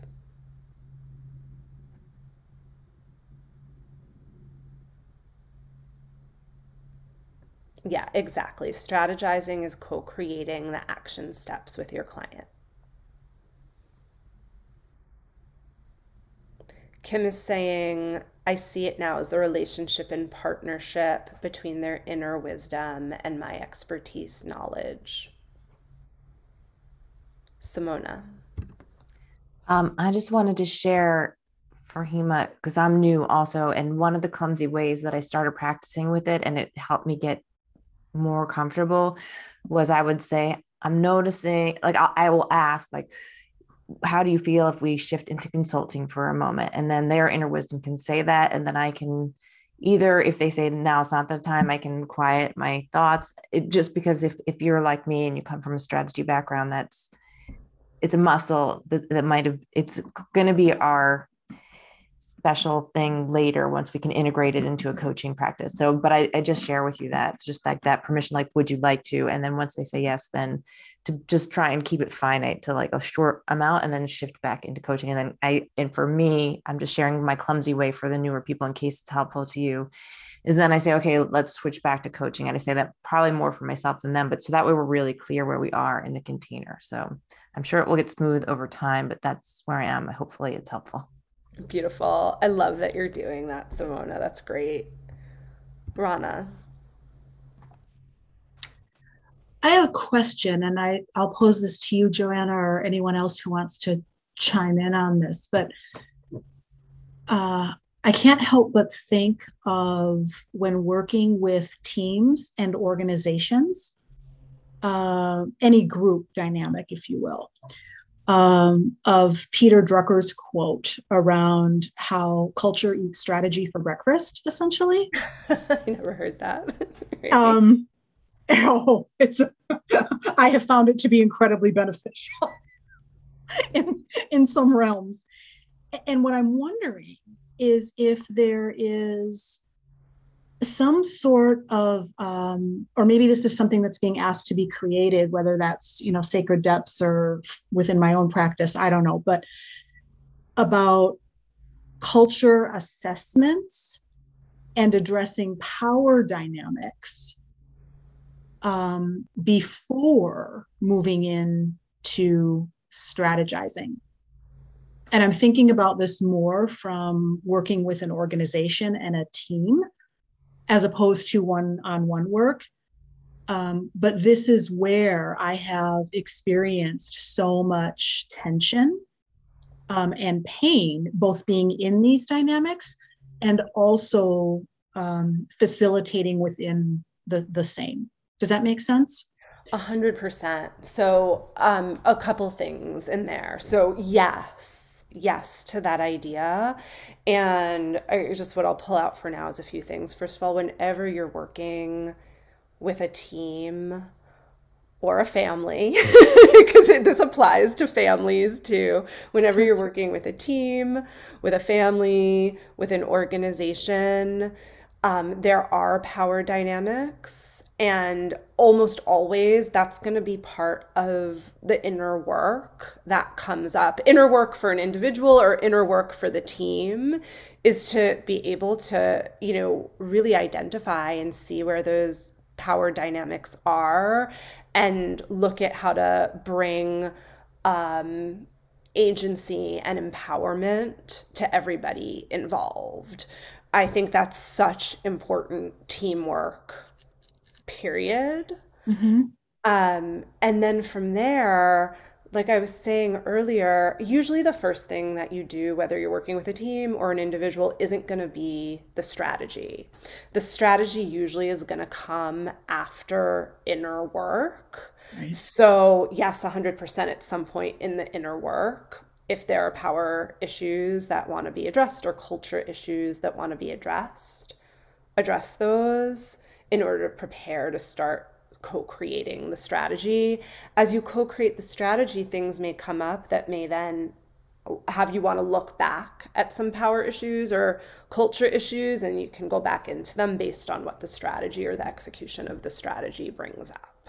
Yeah, exactly. Strategizing is co-creating the action steps with your client. Kim is saying, I see it now as the relationship and partnership between their inner wisdom and my expertise knowledge. Simona. Um, I just wanted to share for Hema, because I'm new also, and one of the clumsy ways that I started practicing with it and it helped me get more comfortable was I would say, I'm noticing, like I, I will ask, like, how do you feel if we shift into consulting for a moment? And then their inner wisdom can say that. And then I can either, if they say now it's not the time, I can quiet my thoughts. It just because if, if you're like me and you come from a strategy background, that's, it's a muscle that, that might have, it's going to be our special thing later once we can integrate it into a coaching practice. So, but I, I just share with you that just like that permission, like, would you like to? And then once they say yes, then to just try and keep it finite to like a short amount and then shift back into coaching. And then I, and for me, I'm just sharing my clumsy way for the newer people in case it's helpful to you, is then I say, okay, let's switch back to coaching. And I say that probably more for myself than them, but so that way we're really clear where we are in the container. So I'm sure it will get smooth over time, but that's where I am. Hopefully it's helpful. Beautiful. I love that you're doing that, Simona. That's great. Rana. I have a question, and I, I'll pose this to you, Joanna, or anyone else who wants to chime in on this. But uh, I can't help but think of when working with teams and organizations, uh, any group dynamic, if you will. um, of Peter Drucker's quote around how culture eats strategy for breakfast, essentially. I never heard that. Right. Um, oh, it's I have found it to be incredibly beneficial in in some realms. And what I'm wondering is if there is some sort of um, or maybe this is something that's being asked to be created, whether that's, you know, Sacred Depths or within my own practice, I don't know, but about culture assessments and addressing power dynamics um, before moving into strategizing. And I'm thinking about this more from working with an organization and a team as opposed to one-on-one work. Um, but this is where I have experienced so much tension um, and pain, both being in these dynamics and also um, facilitating within the, the same. Does that make sense? A hundred percent. So, um, a couple things in there. So, yes, yes to that idea. And I just what I'll pull out for now is a few things. First of all, whenever you're working with a team or a family, because this applies to families too. Whenever you're working with a team, with a family, with an organization, um, there are power dynamics. And almost always that's going to be part of the inner work that comes up. Inner work for an individual or inner work for the team is to be able to, you know, really identify and see where those power dynamics are and look at how to bring um, agency and empowerment to everybody involved. I think that's such important teamwork, period. Mm-hmm. Um, and then from there, like I was saying earlier, usually the first thing that you do, whether you're working with a team or an individual, isn't going to be the strategy. The strategy usually is going to come after inner work. Right. So, yes, one hundred percent at some point in the inner work, if there are power issues that want to be addressed or culture issues that want to be addressed, address those in order to prepare to start co-creating the strategy. As you co-create the strategy, things may come up that may then have you want to look back at some power issues or culture issues, and you can go back into them based on what the strategy or the execution of the strategy brings up.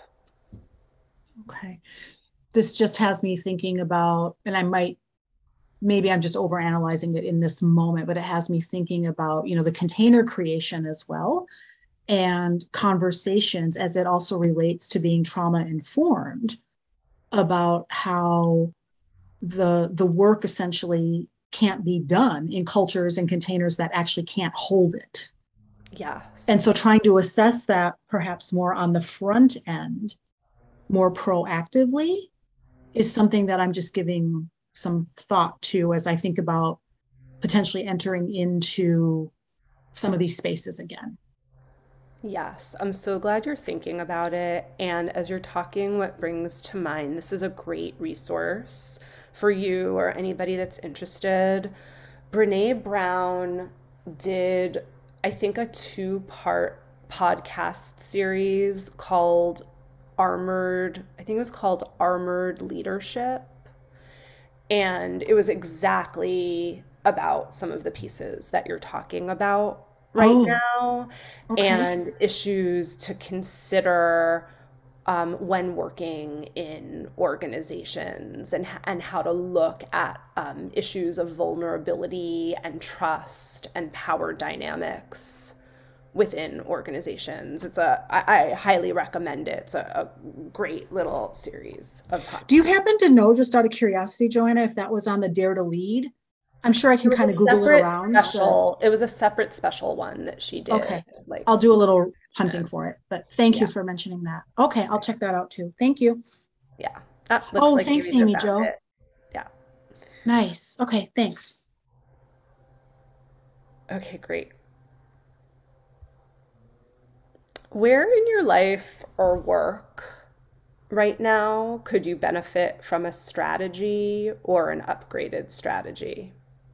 Okay. This just has me thinking about, and I might, maybe I'm just overanalyzing it in this moment, but it has me thinking about, you know, the container creation as well, and conversations as it also relates to being trauma informed about how the the work essentially can't be done in cultures and containers that actually can't hold it. Yes. And so trying to assess that perhaps more on the front end, more proactively, is something that I'm just giving some thought to as I think about potentially entering into some of these spaces again. Yes, I'm so glad you're thinking about it. And as you're talking, what brings to mind, this is a great resource for you or anybody that's interested. Brene Brown did, I think, a two part podcast series called Armored, I think it was called Armored Leadership. And it was exactly about some of the pieces that you're talking about right Oh, now okay. and issues to consider um, when working in organizations and, and how to look at um, issues of vulnerability and trust and power dynamics within organizations. It's a, I, I highly recommend it. It's a, a great little series of podcasts. Do you happen to know, just out of curiosity, Joanna, if that was on the Dare to Lead? I'm sure I It can was kind a of Google it separate around, but special. It was a separate special one that she did. okay. Like, I'll do a little hunting for it, but thank you yeah, for mentioning that. Okay, I'll check that out too. Thank you. yeah. That looks Oh, like thanks, maybe you Amy found Jo. it. Yeah. Nice. Okay, thanks. Okay, great. Where in your life or work right now? Could you benefit from a strategy or an upgraded strategy?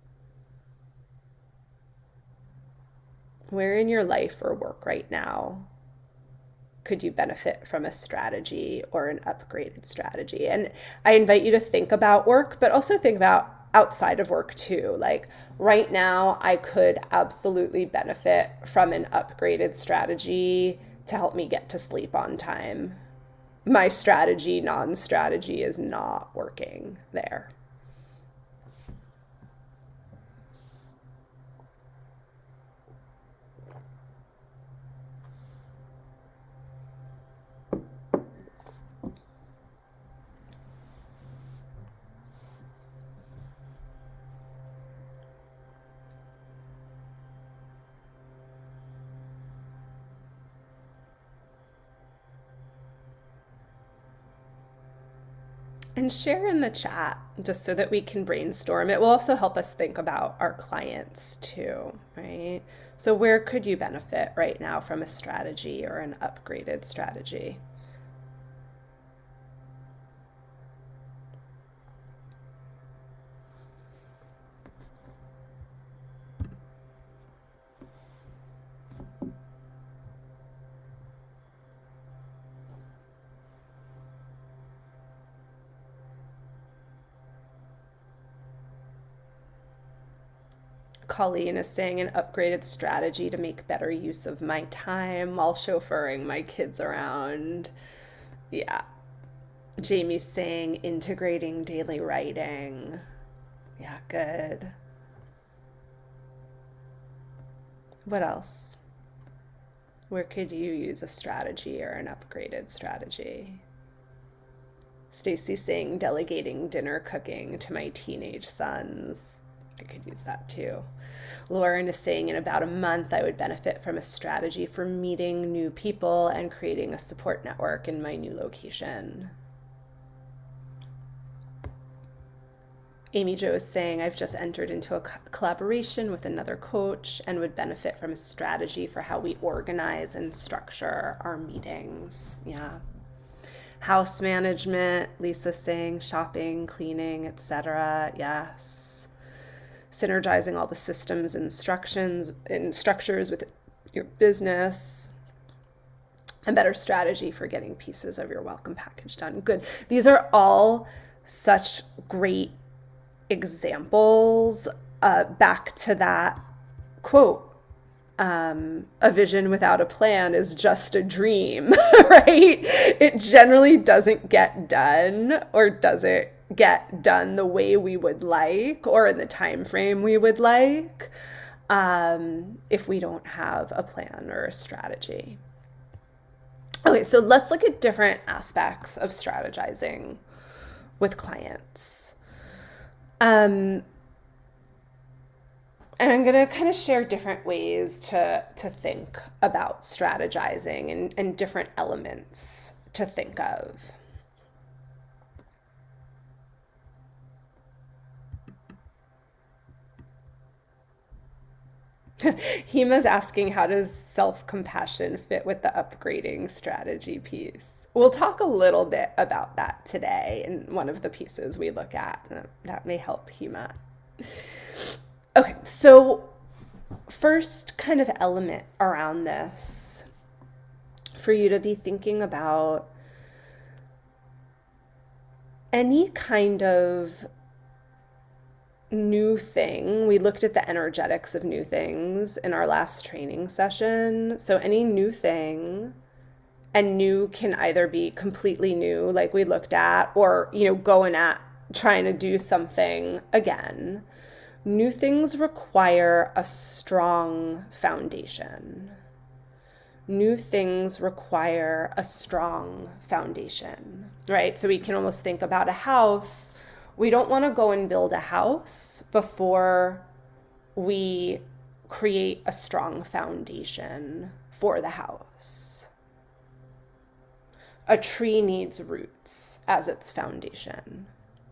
Where in your life or work right now could you benefit from a strategy or an upgraded strategy? And I invite you to think about work, but also think about outside of work too. Like right now, I could absolutely benefit from an upgraded strategy to help me get to sleep on time. My strategy, non strategy, is not working there. And share in the chat just so that we can brainstorm. It will also help us think about our clients too, right? So, where could you benefit right now from a strategy or an upgraded strategy? Colleen is saying an upgraded strategy to make better use of my time while chauffeuring my kids around. Yeah. Jamie's saying integrating daily writing. Yeah, good. What else? Where could you use a strategy or an upgraded strategy? Stacy saying delegating dinner cooking to my teenage sons. I could use that too. Lauren is saying in about a month I would benefit from a strategy for meeting new people and creating a support network in my new location. Amy Jo is saying I've just entered into a collaboration with another coach and would benefit from a strategy for how we organize and structure our meetings. Yeah. House management, Lisa saying shopping, cleaning, et cetera. Yes. Synergizing all the systems, instructions, and structures with your business. A better strategy for getting pieces of your welcome package done. Good. These are all such great examples. Uh, back to that quote. Um, a vision without a plan is just a dream, right? It generally doesn't get done, or doesn't get done the way we would like or in the time frame we would like, um, if we don't have a plan or a strategy. Okay, so let's look at different aspects of strategizing with clients. Um, And I'm going to kind of share different ways to, to think about strategizing and, and different elements to think of. Hima's asking, how does self-compassion fit with the upgrading strategy piece? We'll talk a little bit about that today in one of the pieces we look at. That may help Hima. Okay, so first kind of element around this for you to be thinking about any kind of new thing. We looked at the energetics of new things in our last training session. So any new thing, and new can either be completely new, like we looked at, or, you know, going at trying to do something again. New things require a strong foundation. New things require a strong foundation, right? So we can almost think about a house. We don't want to go and build a house before we create a strong foundation for the house. A tree needs roots as its foundation.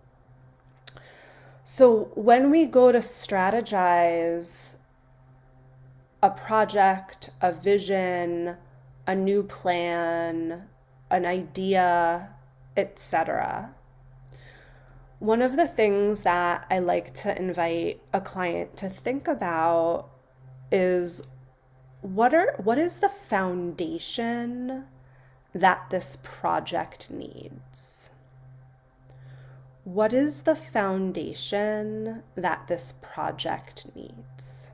So when we go to strategize a project, a vision, a new plan, an idea, et cetera. One of the things that I like to invite a client to think about is what are what is the foundation that this project needs? What is the foundation that this project needs?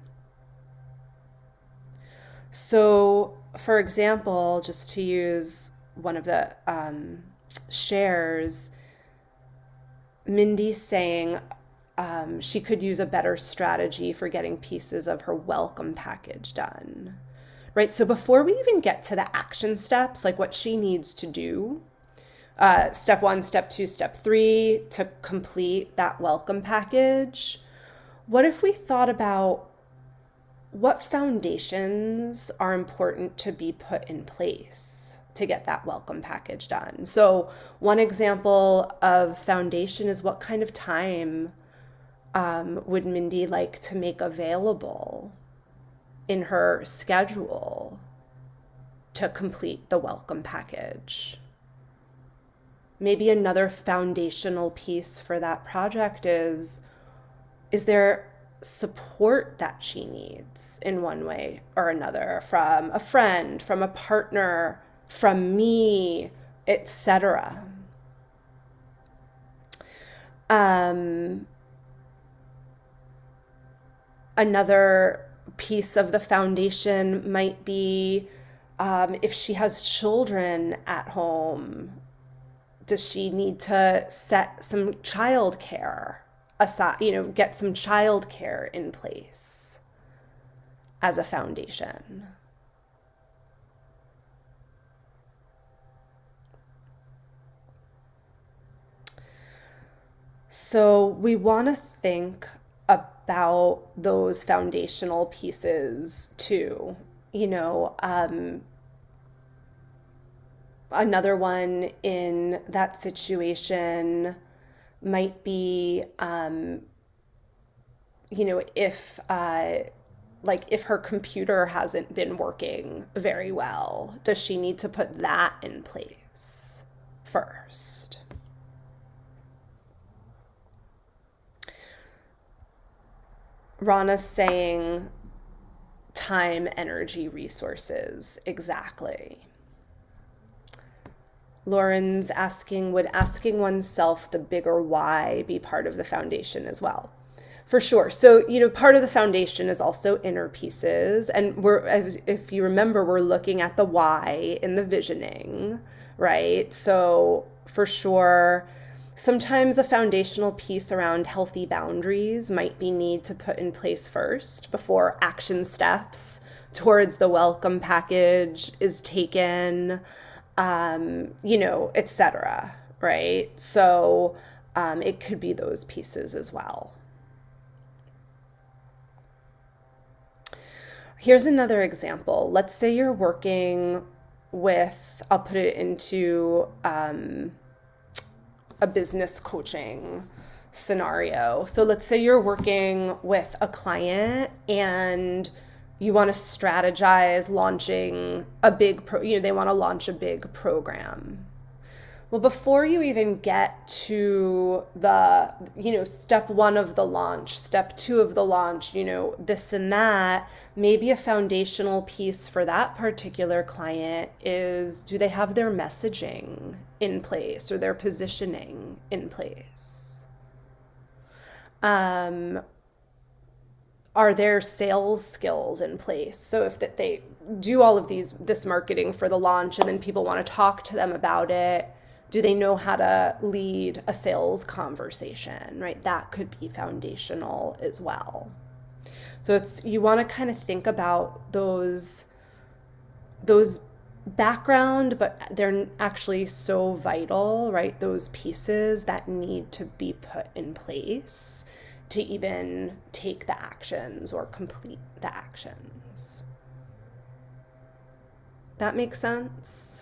So, for example, just to use one of the um, shares, Mindy's saying um, she could use a better strategy for getting pieces of her welcome package done, right? So before we even get to the action steps, like what she needs to do, uh, step one, step two, step three, to complete that welcome package, what if we thought about what foundations are important to be put in place to get that welcome package done? So one example of foundation is what kind of time um, would Mindy like to make available in her schedule to complete the welcome package? Maybe another foundational piece for that project is, is there support that she needs in one way or another from a friend, from a partner, from me, et cetera. Um, another piece of the foundation might be um, if she has children at home, does she need to set some childcare aside, you know, get some childcare in place as a foundation? So we want to think about those foundational pieces too. You know, um, another one in that situation might be, um, you know, if uh, like if her computer hasn't been working very well, does she need to put that in place first? Rana's saying time, energy, resources. Exactly. Lauren's asking, would asking oneself the bigger why be part of the foundation as well? For sure. So, you know, part of the foundation is also inner pieces. And we're, if you remember, we're looking at the why in the visioning, right? So for sure, sometimes a foundational piece around healthy boundaries might be need to put in place first before action steps towards the welcome package is taken, um, you know, et cetera, right? So um, it could be those pieces as well. Here's another example. Let's say you're working with, I'll put it into um, a business coaching scenario. So let's say you're working with a client and you want to strategize launching a big, pro, you know, they want to launch a big program. Well, before you even get to the, you know, step one of the launch, step two of the launch, you know, this and that, maybe a foundational piece for that particular client is, do they have their messaging in place or their positioning in place? Um, are their sales skills in place? So if that they do all of these, this marketing for the launch and then people want to talk to them about it, do they know how to lead a sales conversation, right? That could be foundational as well. So it's, you want to kind of think about those, those background, but they're actually so vital, right? Those pieces that need to be put in place to even take the actions or complete the actions. That makes sense?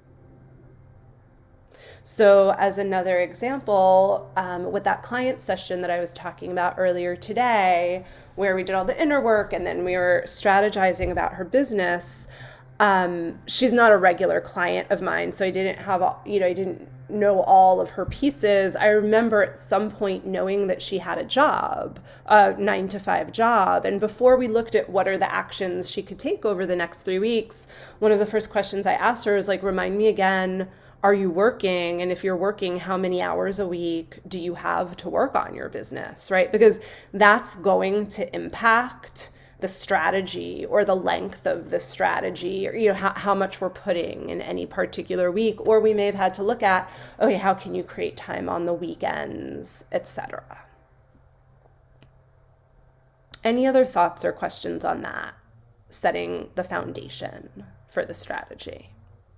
So as another example, um, with that client session that I was talking about earlier today, where we did all the inner work and then we were strategizing about her business, um, she's not a regular client of mine. So I didn't have, you know, I didn't know all of her pieces. I remember at some point knowing that she had a job, a nine to five job. And before we looked at what are the actions she could take over the next three weeks, one of the first questions I asked her is like, remind me again, are you working? And if you're working, how many hours a week do you have to work on your business, right? Because that's going to impact the strategy or the length of the strategy, or you know how, how much we're putting in any particular week. Or we may have had to look at, okay, how can you create time on the weekends, et cetera. Any other thoughts or questions on that, setting the foundation for the strategy?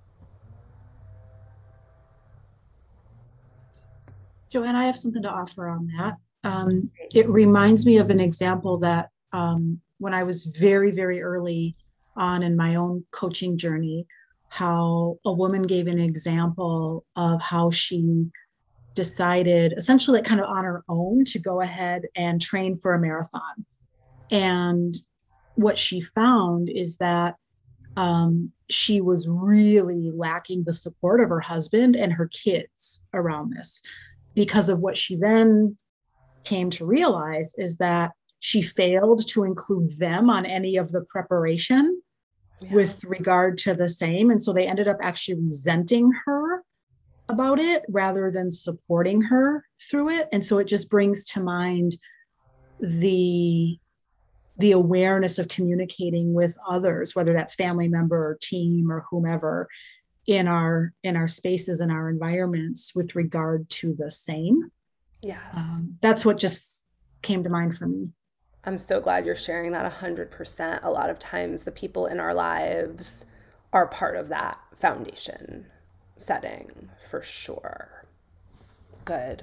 Joanne, I have something to offer on that. Um, it reminds me of an example that um, when I was very, very early on in my own coaching journey, how a woman gave an example of how she decided, essentially kind of on her own, to go ahead and train for a marathon. And what she found is that um, she was really lacking the support of her husband and her kids around this, because of what she then came to realize is that she failed to include them on any of the preparation yeah. with regard to the same. And so they ended up actually resenting her about it rather than supporting her through it. And so it just brings to mind the the awareness of communicating with others, whether that's family member or team or whomever, in our in our spaces and our environments with regard to the same. Yes. Um, that's what just came to mind for me. I'm so glad you're sharing that one hundred percent. A lot of times the people in our lives are part of that foundation setting, for sure. Good.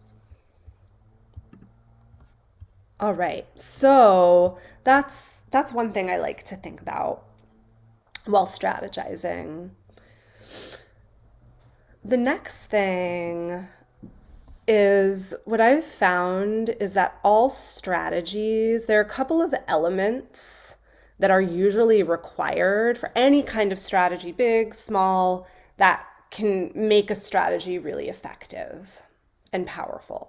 All right. So that's that's one thing I like to think about while strategizing. The next thing is what I've found is that all strategies, there are a couple of elements that are usually required for any kind of strategy, big, small, that can make a strategy really effective and powerful.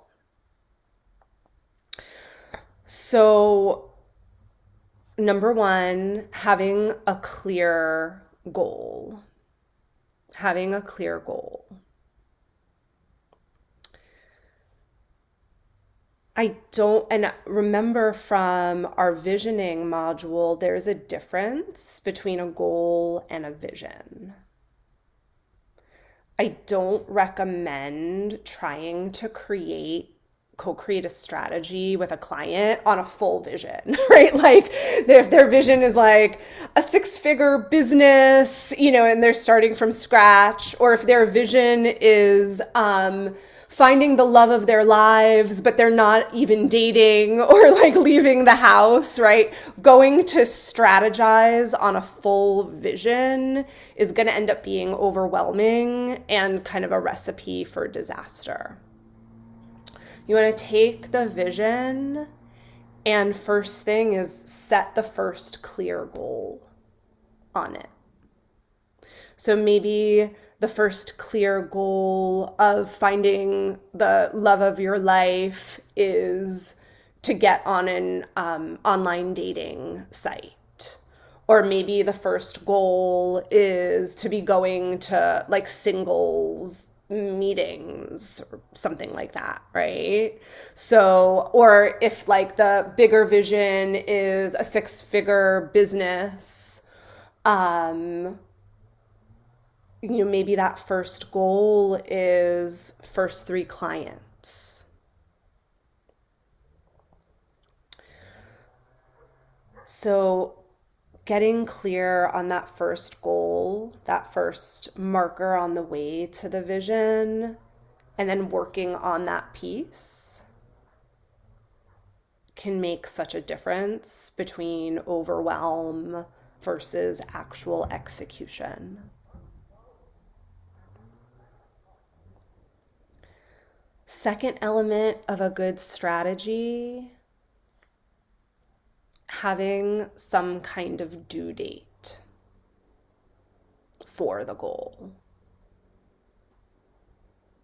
So, number one, having a clear goal. Having a clear goal. I don't, and remember from our visioning module, there's a difference between a goal and a vision. I don't recommend trying to create co-create a strategy with a client on a full vision, right? Like if their vision is like a six-figure business, you know, and they're starting from scratch, or if their vision is um, finding the love of their lives, but they're not even dating or like leaving the house, right? Going to strategize on a full vision is going to end up being overwhelming and kind of a recipe for disaster. You want to take the vision, and first thing is set the first clear goal on it. So maybe the first clear goal of finding the love of your life is to get on an um, online dating site. Or maybe the first goal is to be going to like singles meetings or something like that, right? So, or if like the bigger vision is a six-figure business, um, you know, maybe that first goal is first three clients. So getting clear on that first goal, that first marker on the way to the vision, and then working on that piece can make such a difference between overwhelm versus actual execution. Second element of a good strategy, having some kind of due date for the goal.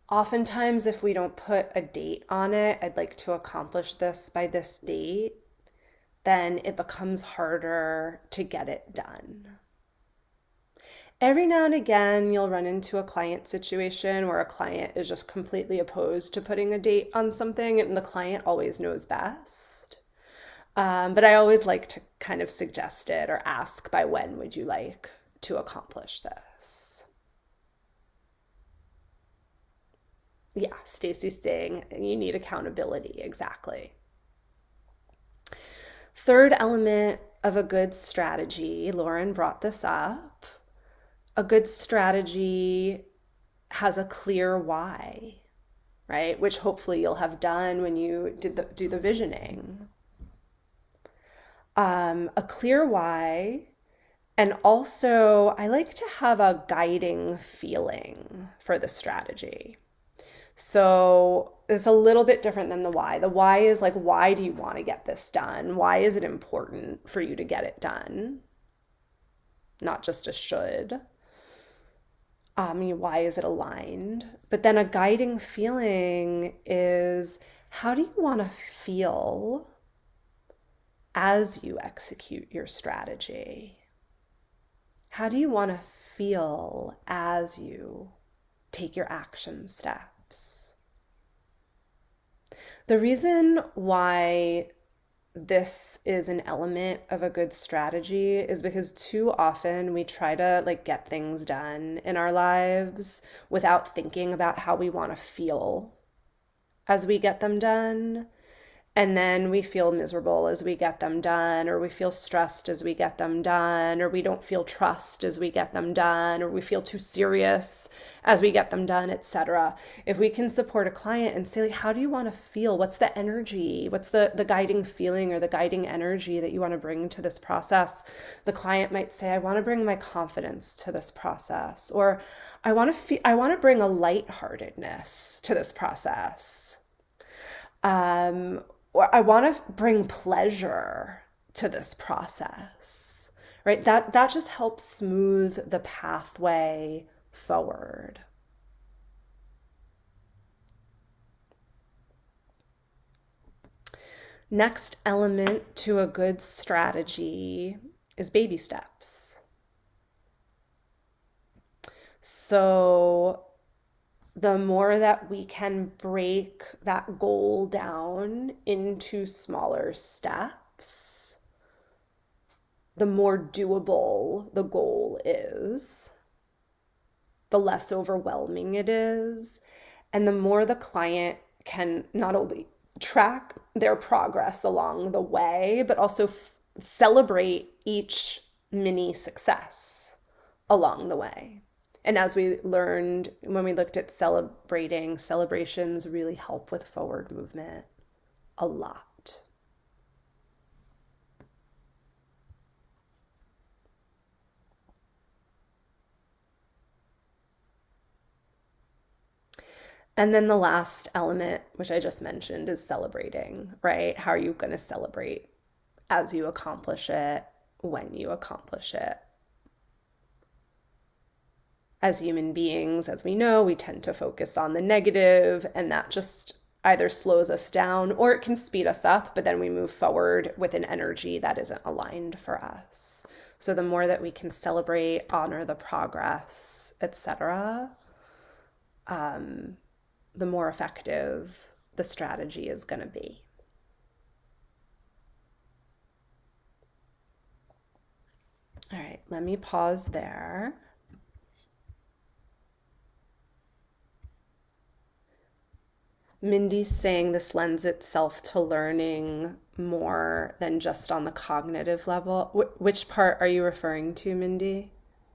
Oftentimes, if we don't put a date on it, I'd like to accomplish this by this date, then it becomes harder to get it done. Every now and again, you'll run into a client situation where a client is just completely opposed to putting a date on something, and the client always knows best. Um, but I always like to kind of suggest it or ask, by when would you like to accomplish this? Yeah, Stacy's saying you need accountability. Exactly. Third element of a good strategy, Lauren brought this up. A good strategy has a clear why, right? Which hopefully you'll have done when you did the, do the visioning. Um, a clear why, and also I like to have a guiding feeling for the strategy. So it's a little bit different than the why. The why is like, why do you want to get this done? Why is it important for you to get it done? Not just a should. Um, why is it aligned? But then a guiding feeling is, how do you want to feel as you execute your strategy? How do you want to feel as you take your action steps? The reason why this is an element of a good strategy is because too often we try to like get things done in our lives without thinking about how we want to feel as we get them done. And then we feel miserable as we get them done, or we feel stressed as we get them done, or we don't feel trust as we get them done, or we feel too serious as we get them done, et cetera. If we can support a client and say, like, how do you want to feel? What's the energy? What's the, the guiding feeling or the guiding energy that you want to bring to this process? The client might say, I want to bring my confidence to this process, or I want to feel, I want to bring a lightheartedness to this process. Um, or I want to bring pleasure to this process, right? That, that just helps smooth the pathway forward. Next element to a good strategy is baby steps. So the more that we can break that goal down into smaller steps, the more doable the goal is, the less overwhelming it is, and the more the client can not only track their progress along the way, but also f- celebrate each mini success along the way. And as we learned when we looked at celebrating, celebrations really help with forward movement a lot. And then the last element, which I just mentioned, is celebrating, right? How are you going to celebrate as you accomplish it, when you accomplish it? As human beings, as we know, we tend to focus on the negative, and that just either slows us down or it can speed us up, but then we move forward with an energy that isn't aligned for us. So the more that we can celebrate, honor the progress, et cetera, um, the more effective the strategy is going to be. All right, let me pause there. Mindy's saying this lends itself to learning more than just on the cognitive level. Wh- which part are you referring to, Mindy?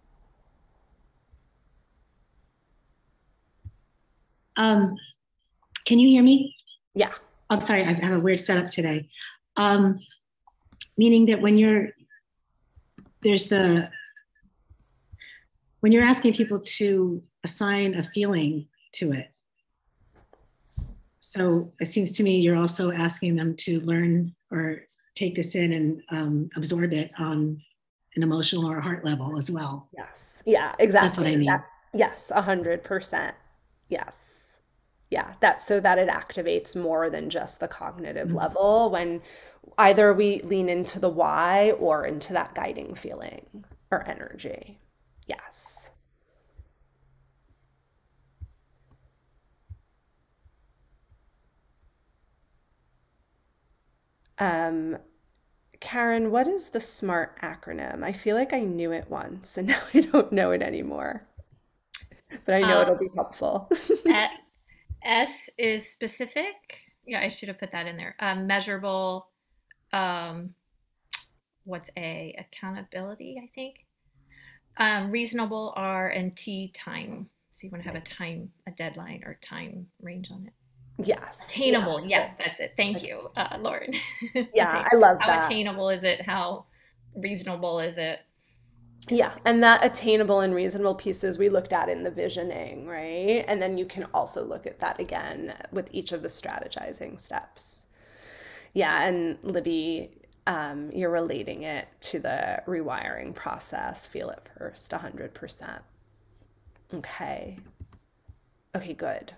Um, can you hear me? Yeah. I'm sorry, I have a weird setup today. Um, meaning that when you're, there's the, when you're asking people to assign a feeling to it. So it seems to me you're also asking them to learn or take this in and um, absorb it on an emotional or heart level as well. Yes. Yeah, exactly. That's what I mean. That, yes, a hundred percent. Yes. Yeah, that so that it activates more than just the cognitive level when either we lean into the why or into that guiding feeling or energy. Yes. Um, Karen, what is the SMART acronym? I feel like I knew it once and now I don't know it anymore, but I know Um, it'll be helpful. at S is specific. Yeah, I should have put that in there. Um, measurable. Um, what's A? Accountability, I think. Um, reasonable R and T time. So you want to have a Nice. time, a deadline or time range on it. Yes. Yeah. Attainable. Yes, that's it. Thank you, uh, Lauren. Yeah, I Attainable. love How that. attainable is it? How reasonable is it? Yeah, and that attainable and reasonable pieces we looked at in the visioning, right? And then you can also look at that again with each of the strategizing steps. Yeah, and Libby, um, you're relating it to the rewiring process. Feel it first, one hundred percent. Okay. Okay, good.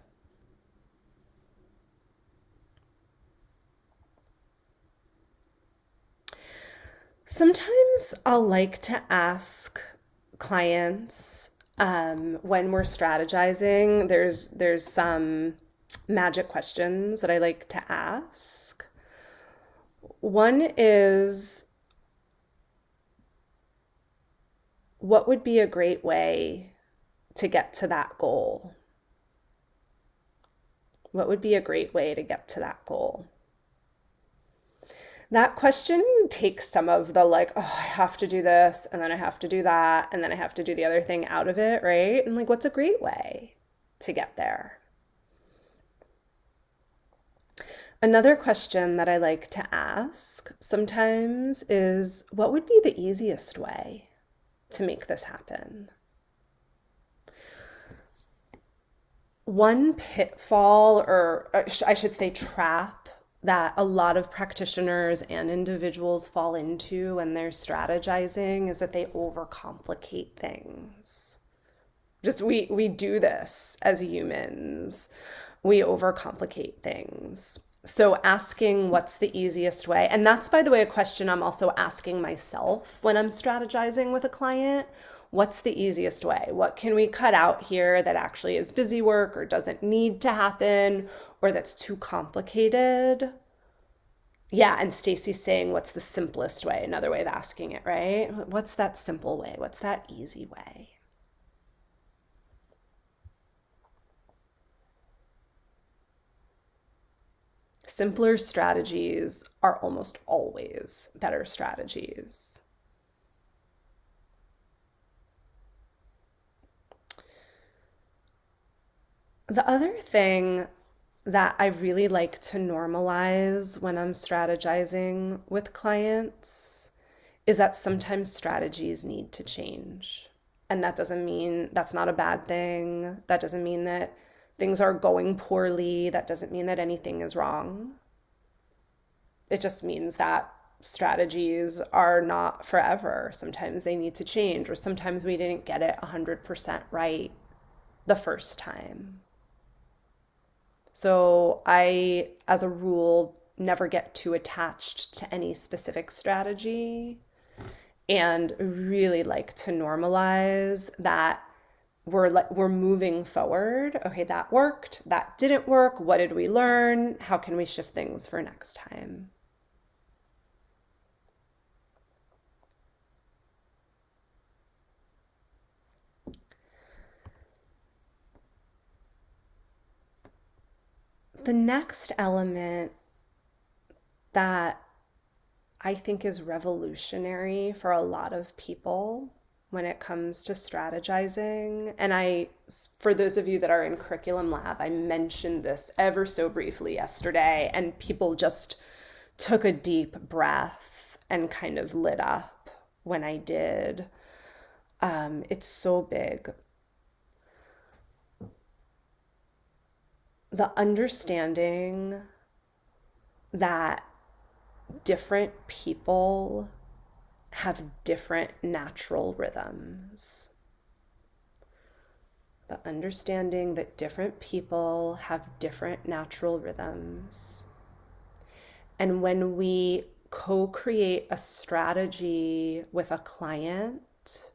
Sometimes I'll like to ask clients um, when we're strategizing, there's there's some magic questions that I like to ask. One is, what would be a great way to get to that goal? What would be a great way to get to that goal? That question takes some of the like, oh, I have to do this, and then I have to do that, and then I have to do the other thing out of it, right? And like, what's a great way to get there? Another question that I like to ask sometimes is, what would be the easiest way to make this happen? One pitfall, or I should say trap, that a lot of practitioners and individuals fall into when they're strategizing is that they overcomplicate things. Just we we do this as humans. We overcomplicate things. So asking what's the easiest way, and that's, by the way, a question I'm also asking myself when I'm strategizing with a client. What's the easiest way? What can we cut out here that actually is busy work or doesn't need to happen or that's too complicated? Yeah, and Stacy's saying, what's the simplest way? Another way of asking it, right? What's that simple way? What's that easy way? Simpler strategies are almost always better strategies. The other thing that I really like to normalize when I'm strategizing with clients is that sometimes strategies need to change. And that doesn't mean that's not a bad thing. That doesn't mean that things are going poorly. That doesn't mean that anything is wrong. It just means that strategies are not forever. Sometimes they need to change, or sometimes we didn't get it one hundred percent right the first time. So I, as a rule, never get too attached to any specific strategy and really like to normalize that we're like we're moving forward. Okay, that worked, that didn't work. What did we learn? How can we shift things for next time? The next element that I think is revolutionary for a lot of people when it comes to strategizing, and I, for those of you that are in Curriculum Lab, I mentioned this ever so briefly yesterday, and people just took a deep breath and kind of lit up when I did. Um, it's so big. The understanding that different people have different natural rhythms. but understanding that different people have different natural rhythms. And when we co-create a strategy with a client,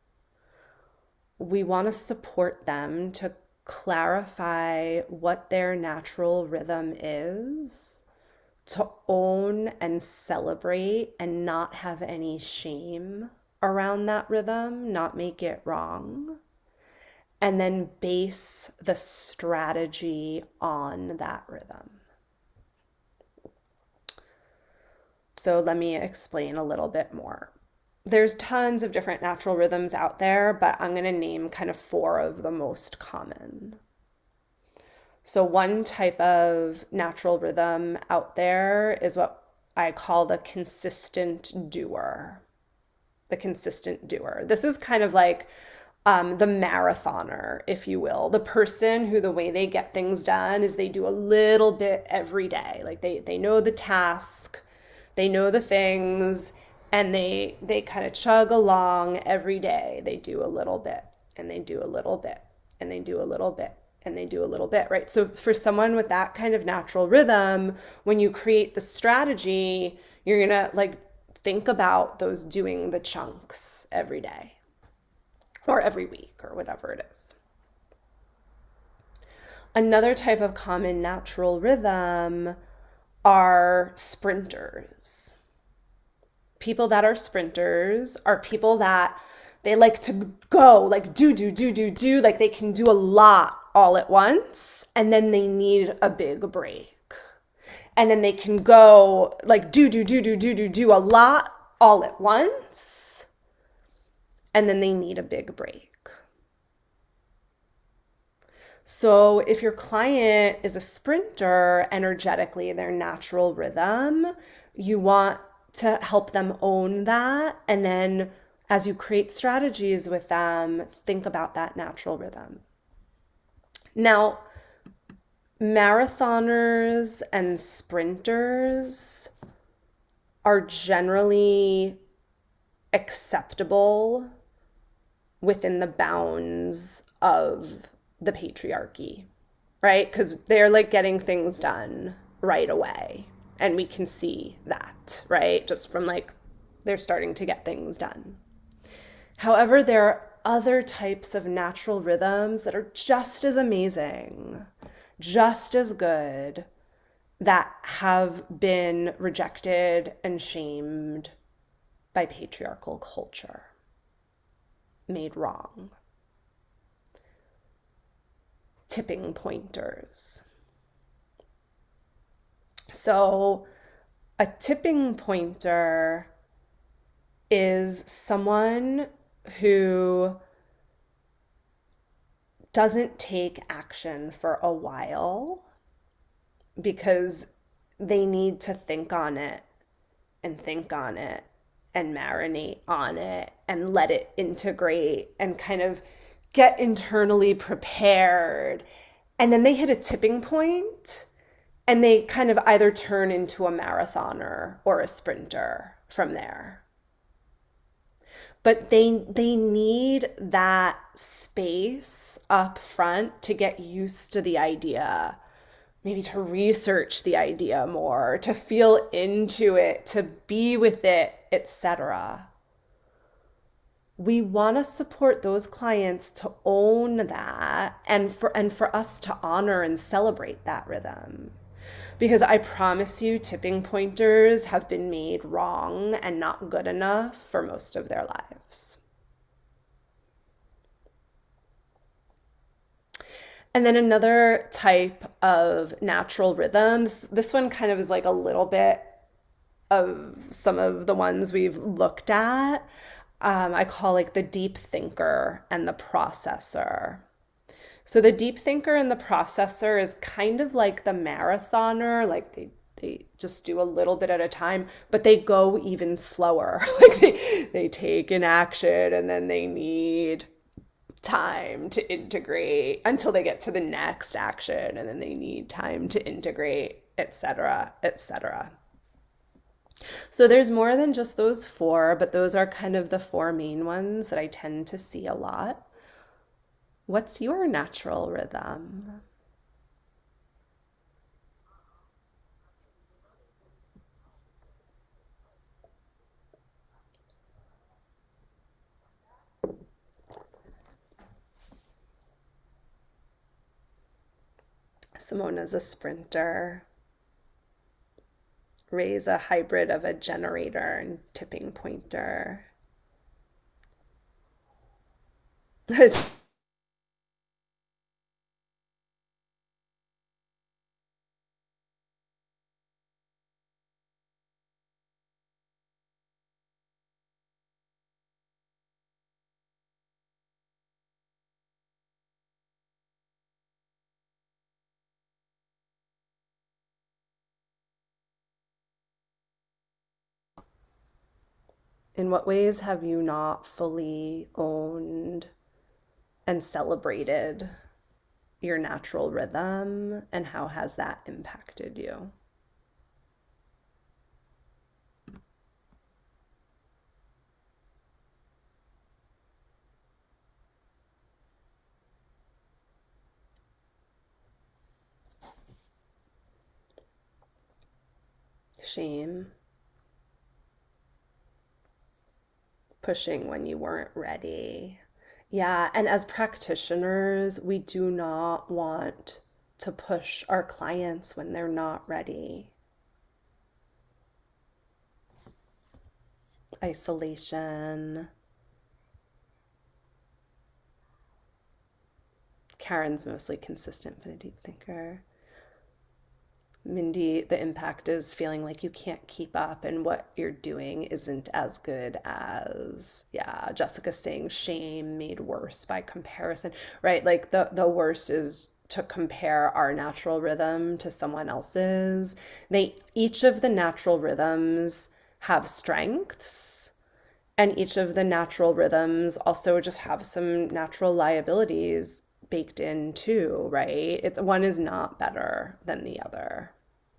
we want to support them to clarify what their natural rhythm is, to own and celebrate and not have any shame around that rhythm, not make it wrong, and then base the strategy on that rhythm. So let me explain a little bit more. There's tons of different natural rhythms out there, but I'm going to name kind of four of the most common. So one type of natural rhythm out there is what I call the consistent doer. The consistent doer. This is kind of like um, the marathoner, if you will. The person who the way they get things done is they do a little bit every day. Like they, they know the task, they know the things, and they they kind of chug along every day. They do a little bit, and they do a little bit, and they do a little bit, and they do a little bit, right? So for someone with that kind of natural rhythm, when you create the strategy, you're gonna like think about those doing the chunks every day or every week or whatever it is. Another type of common natural rhythm are sprinters. People that are sprinters are people that they like to go, like do, do, do, do, do, like they can do a lot all at once, and then they need a big break. And then they can go like do, do, do, do, do, do, do a lot all at once, and then they need a big break. So if your client is a sprinter energetically in their natural rhythm, you want to help them own that. And then as you create strategies with them, think about that natural rhythm. Now, marathoners and sprinters are generally acceptable within the bounds of the patriarchy, right? Because they're like getting things done right away. And we can see that, right? Just from like, they're starting to get things done. However, there are other types of natural rhythms that are just as amazing, just as good, that have been rejected and shamed by patriarchal culture, made wrong. Tipping pointers. So a tipping pointer is someone who doesn't take action for a while because they need to think on it and think on it and marinate on it and let it integrate and kind of get internally prepared. And then they hit a tipping point and they kind of either turn into a marathoner or a sprinter from there. But they they need that space up front to get used to the idea, maybe to research the idea more, to feel into it, to be with it, et cetera. We want to support those clients to own that and for and for us to honor and celebrate that rhythm. Because I promise you, tipping pointers have been made wrong and not good enough for most of their lives. And then another type of natural rhythms, this one kind of is like a little bit of some of the ones we've looked at. Um, I call like the deep thinker and the processor. So the deep thinker and the processor is kind of like the marathoner, like they they just do a little bit at a time, but they go even slower. Like they, they take an action and then they need time to integrate until they get to the next action, and then they need time to integrate, et cetera, et cetera. So there's more than just those four, but those are kind of the four main ones that I tend to see a lot. What's your natural rhythm? Simona's a sprinter. Ray's a hybrid of a generator and tipping pointer. In what ways have you not fully owned and celebrated your natural rhythm, and how has that impacted you? Shame. Pushing when you weren't ready. Yeah, and as practitioners, we do not want to push our clients when they're not ready. Isolation. Karen's mostly consistent but a deep thinker. Mindy, the impact is feeling like you can't keep up and what you're doing isn't as good as, yeah, Jessica's saying shame made worse by comparison, right? Like the, the worst is to compare our natural rhythm to someone else's. They, each of the natural rhythms have strengths, and each of the natural rhythms also just have some natural liabilities baked in too, right? It's one is not better than the other.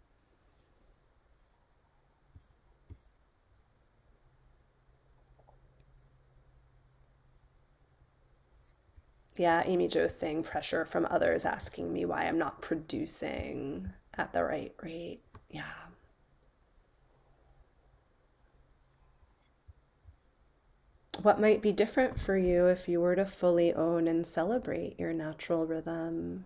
Yeah, Amy Jo's saying pressure from others asking me why I'm not producing at the right rate. Yeah. What might be different for you if you were to fully own and celebrate your natural rhythm?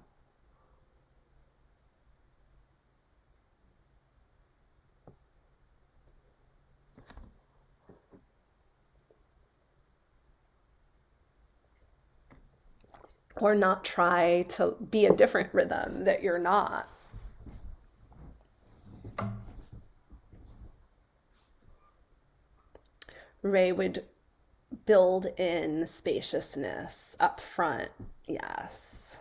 Or not try to be a different rhythm that you're not. Ray would build in spaciousness up front. Yes.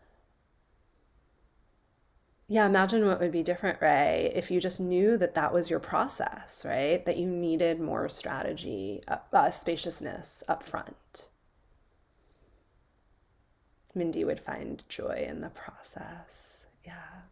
Yeah, imagine what would be different, Ray, if you just knew that that was your process, right? That you needed more strategy, uh, uh, spaciousness up front. Mindy would find joy in the process. Yeah.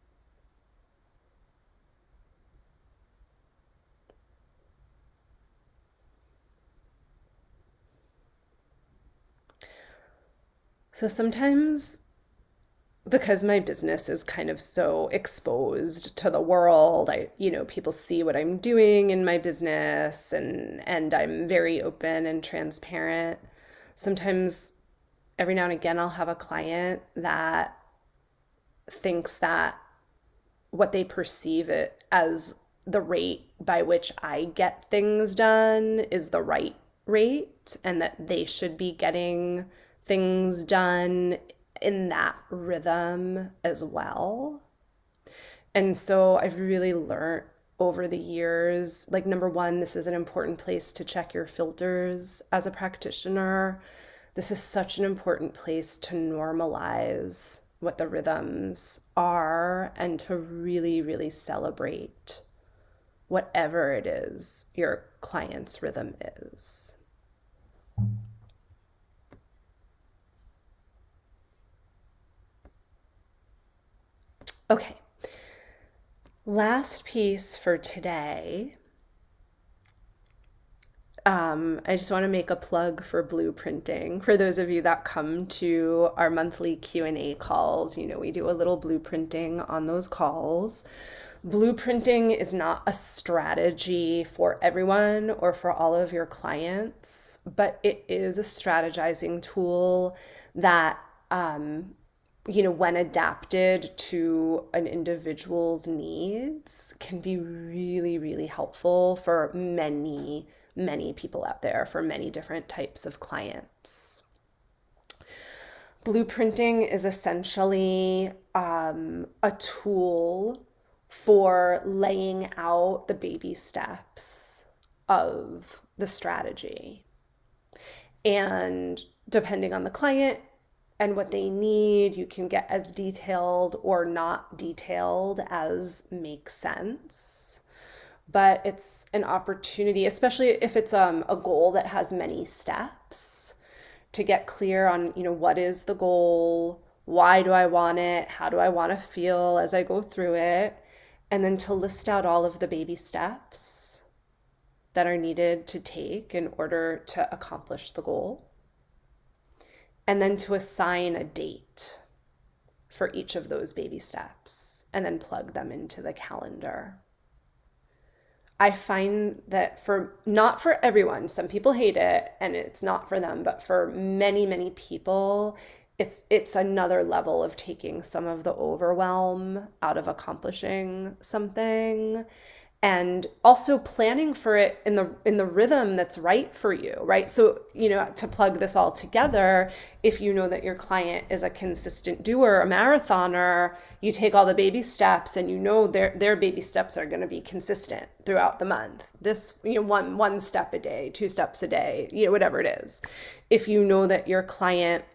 So sometimes, because my business is kind of so exposed to the world, I, you know, people see what I'm doing in my business, and and I'm very open and transparent. Sometimes every now and again I'll have a client that thinks that what they perceive it as the rate by which I get things done is the right rate, and that they should be getting things done in that rhythm as well. And so I've really learned over the years, like, number one, this is an important place to check your filters as a practitioner. This is such an important place to normalize what the rhythms are and to really, really celebrate whatever it is your client's rhythm is. Okay, last piece for today. Um, I just want to make a plug for blueprinting. For those of you that come to our monthly Q and A calls, you know, we do a little blueprinting on those calls. Blueprinting is not a strategy for everyone or for all of your clients, but it is a strategizing tool that, um, you know, when adapted to an individual's needs, can be really, really helpful for many, many people out there, for many different types of clients. Blueprinting is essentially um, a tool for laying out the baby steps of the strategy. And depending on the client and what they need, you can get as detailed or not detailed as makes sense. But it's an opportunity, especially if it's um, a goal that has many steps, to get clear on, you know, what is the goal? Why do I want it? How do I want to feel as I go through it? And then to list out all of the baby steps that are needed to take in order to accomplish the goal. And then to assign a date for each of those baby steps and then plug them into the calendar. I find that for, not for everyone, some people hate it and it's not for them, but for many, many people, it's it's another level of taking some of the overwhelm out of accomplishing something, and also planning for it in the in the rhythm that's right for you, right? So, you know, to plug this all together, if you know that your client is a consistent doer, a marathoner, you take all the baby steps and you know their their baby steps are going to be consistent throughout the month. This, you know, one one step a day, two steps a day, you know, whatever it is. If you know that your client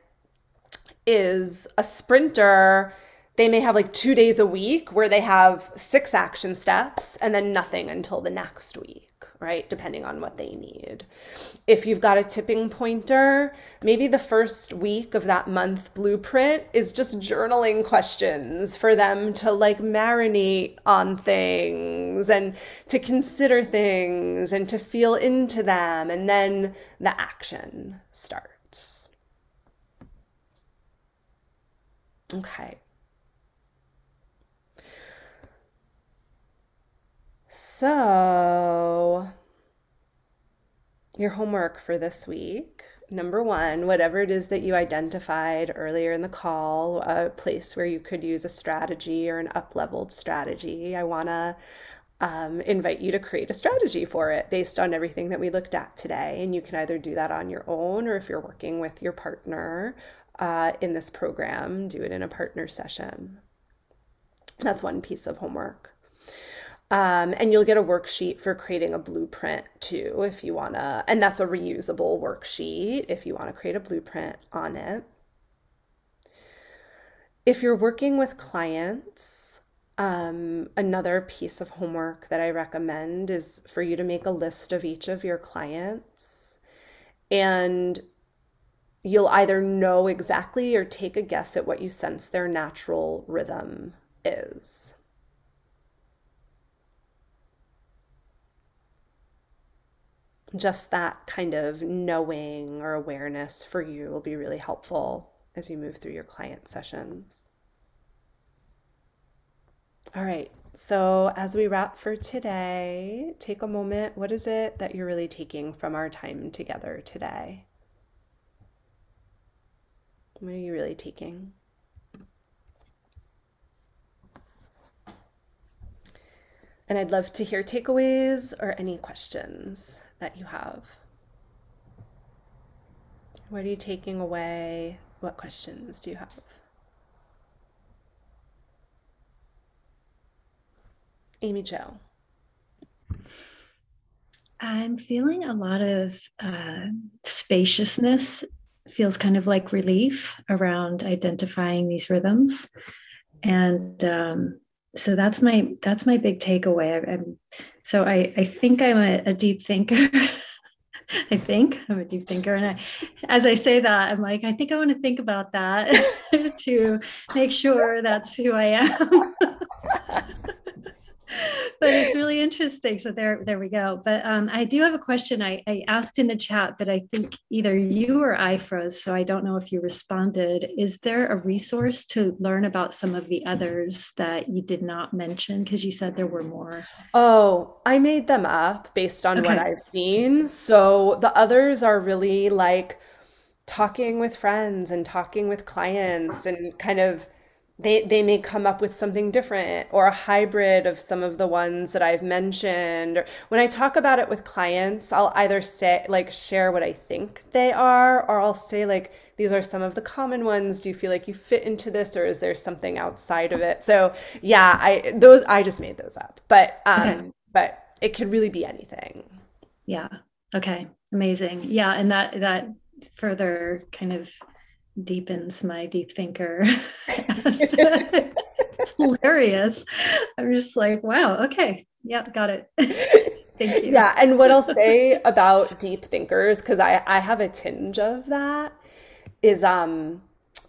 is a sprinter, they may have like two days a week where they have six action steps and then nothing until the next week, right? Depending on what they need. If you've got a tipping pointer, maybe the first week of that month blueprint is just journaling questions for them to like marinate on things and to consider things and to feel into them. And then the action starts. Okay. So, your homework for this week, number one, whatever it is that you identified earlier in the call, a place where you could use a strategy or an up-leveled strategy, I want to um, invite you to create a strategy for it based on everything that we looked at today. And you can either do that on your own, or if you're working with your partner uh, in this program, do it in a partner session. That's one piece of homework. Um, and you'll get a worksheet for creating a blueprint too, if you want to, and that's a reusable worksheet if you want to create a blueprint on it. If you're working with clients, um, another piece of homework that I recommend is for you to make a list of each of your clients, and you'll either know exactly or take a guess at what you sense their natural rhythm is. Just that kind of knowing or awareness for you will be really helpful as you move through your client sessions. All right, so as we wrap for today, take a moment. What is it that you're really taking from our time together today? What are you really taking? And I'd love to hear takeaways or any questions that you have. What are you taking away? What questions do you have? Amy Jo. I'm feeling a lot of uh, spaciousness. Feels kind of like relief around identifying these rhythms, and um, so that's my that's my big takeaway. I, I'm so I I think I'm a, a deep thinker. I think I'm a deep thinker, and I, as I say that, I'm like, I think I want to think about that to make sure that's who I am. But it's really interesting. So there, there we go. But um, I do have a question. I, I asked in the chat, but I think either you or I froze, so I don't know if you responded. Is there a resource to learn about some of the others that you did not mention? Because you said there were more. Oh, I made them up based on what Okay. I've seen. So the others are really like talking with friends and talking with clients and kind of they they may come up with something different or a hybrid of some of the ones that I've mentioned. When I talk about it with clients, I'll either say like share what I think they are, or I'll say like these are some of the common ones. Do you feel like you fit into this, or is there something outside of it? So yeah, I those I just made those up. But Okay. um but it could really be anything. Yeah. Okay. Amazing. Yeah. And that, that further kind of deepens my deep thinker aspect. It's hilarious. I'm just like, wow, okay. Yeah, got it. Thank you. Yeah, and what I'll say about deep thinkers, because I, I have a tinge of that, is um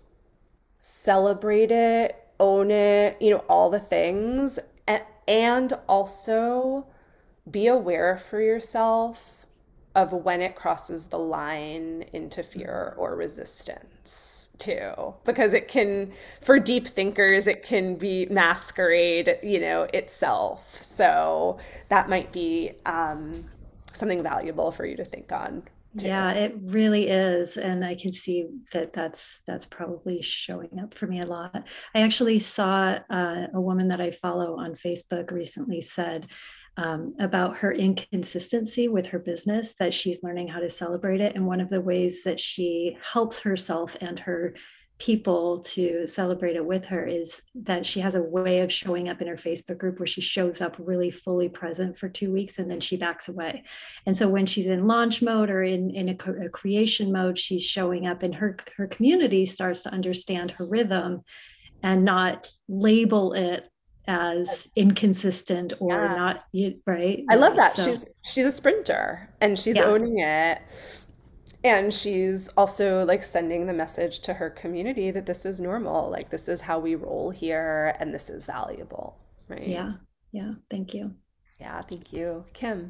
celebrate it, own it, you know, all the things, and, and also be aware for yourself of when it crosses the line into fear or resistance too, because it can, for deep thinkers, it can be masquerade, you know, itself. So that might be um, something valuable for you to think on too. Yeah, it really is. And I can see that that's that's probably showing up for me a lot. I actually saw uh, a woman that I follow on Facebook recently said um, about her inconsistency with her business, that she's learning how to celebrate it. And one of the ways that she helps herself and her people to celebrate it with her is that she has a way of showing up in her Facebook group where she shows up really fully present for two weeks and then she backs away. And so when she's in launch mode or in, in a, a creation mode, she's showing up and her, her community starts to understand her rhythm and not label it as inconsistent or Yeah. not, right? I love Yeah. that. So, She's she's a sprinter and she's yeah. owning it. And she's also like sending the message to her community that this is normal, like this is how we roll here and this is valuable, right? Yeah. Yeah. Thank you. Yeah, thank you. Kim.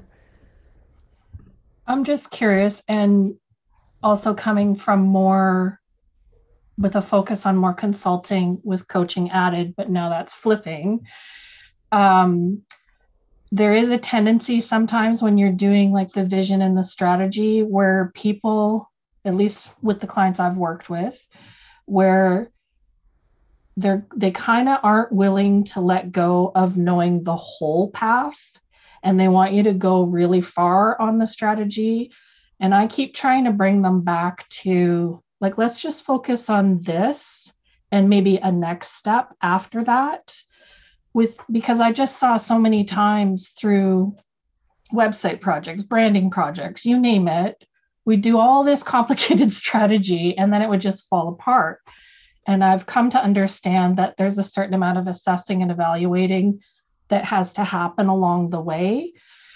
I'm just curious, and also coming from more with a focus on more consulting with coaching added, but now that's flipping. Um, there is a tendency sometimes when you're doing like the vision and the strategy where people, at least with the clients I've worked with, where they're they kind of aren't willing to let go of knowing the whole path, and they want you to go really far on the strategy. And I keep trying to bring them back to like, let's just focus on this and maybe a next step after that. With because I just saw so many times through website projects, branding projects, you name it, we do all this complicated strategy and then it would just fall apart. And I've come to understand that there's a certain amount of assessing and evaluating that has to happen along the way.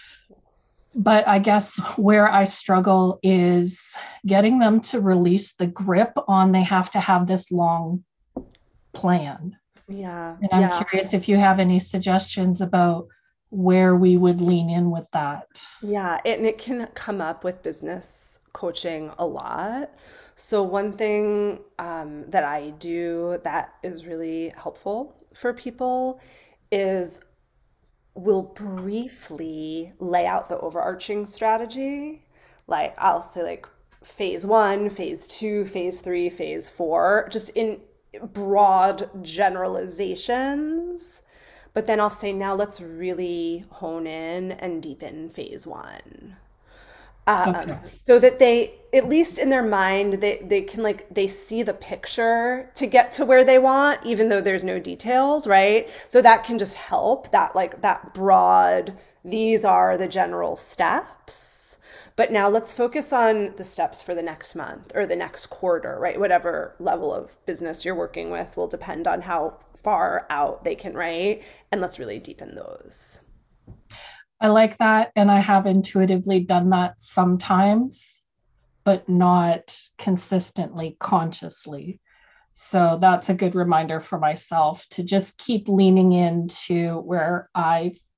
But I guess where I struggle is getting them to release the grip on they have to have this long plan. Yeah. And I'm yeah. curious if you have any suggestions about where we would lean in with that. Yeah, and it can come up with business coaching a lot. So one thing um, that I do that is really helpful for people is we'll briefly lay out the overarching strategy. Like I'll say like phase one, phase two, phase three, phase four, just in broad generalizations. But then I'll say, now let's really hone in and deepen phase one. Um, Okay. So that they, at least in their mind, they, they can like, they see the picture to get to where they want, even though there's no details, right? So that can just help that like that broad, these are the general steps. But now let's focus on the steps for the next month or the next quarter, right? Whatever level of business you're working with will depend on how far out they can write. And let's really deepen those. I like that. And I have intuitively done that sometimes, but not consistently, consciously. So that's a good reminder for myself to just keep leaning into where I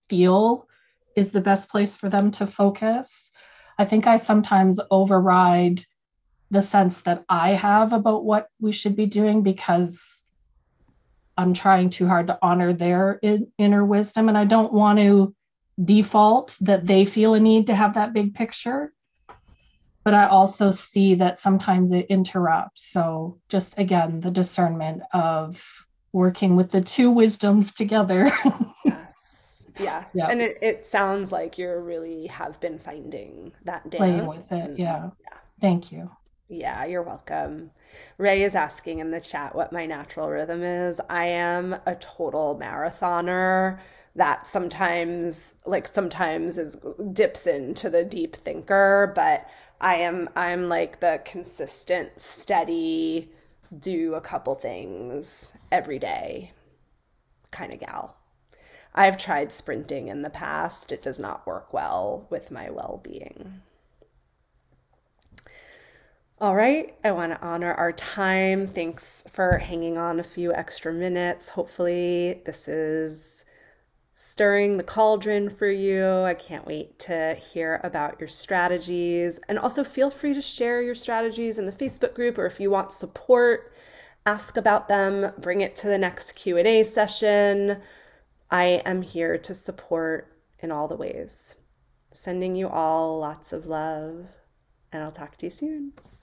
feel is the best place for them to focus. I think I sometimes override the sense that I have about what we should be doing because I'm trying too hard to honor their in, inner wisdom. And I don't want to default that they feel a need to have that big picture. But I also see that sometimes it interrupts. So just again, the discernment of working with the two wisdoms together. Yes. Yes. Yeah. And it, it sounds like you really have been finding that dance. Playing with it. And Yeah. yeah. Thank you. Yeah, you're welcome. Ray is asking in the chat what my natural rhythm is. I am a total marathoner that sometimes, like sometimes is dips into the deep thinker, but I am I'm like the consistent, steady, do a couple things every day kind of gal. I've tried sprinting in the past. It does not work well with my well-being. All right, I want to honor our time. Thanks for hanging on a few extra minutes. Hopefully this is stirring the cauldron for you. I can't wait to hear about your strategies. And also feel free to share your strategies in the Facebook group, or if you want support, ask about them, bring it to the next Q and A session. I am here to support in all the ways. Sending you all lots of love, and I'll talk to you soon.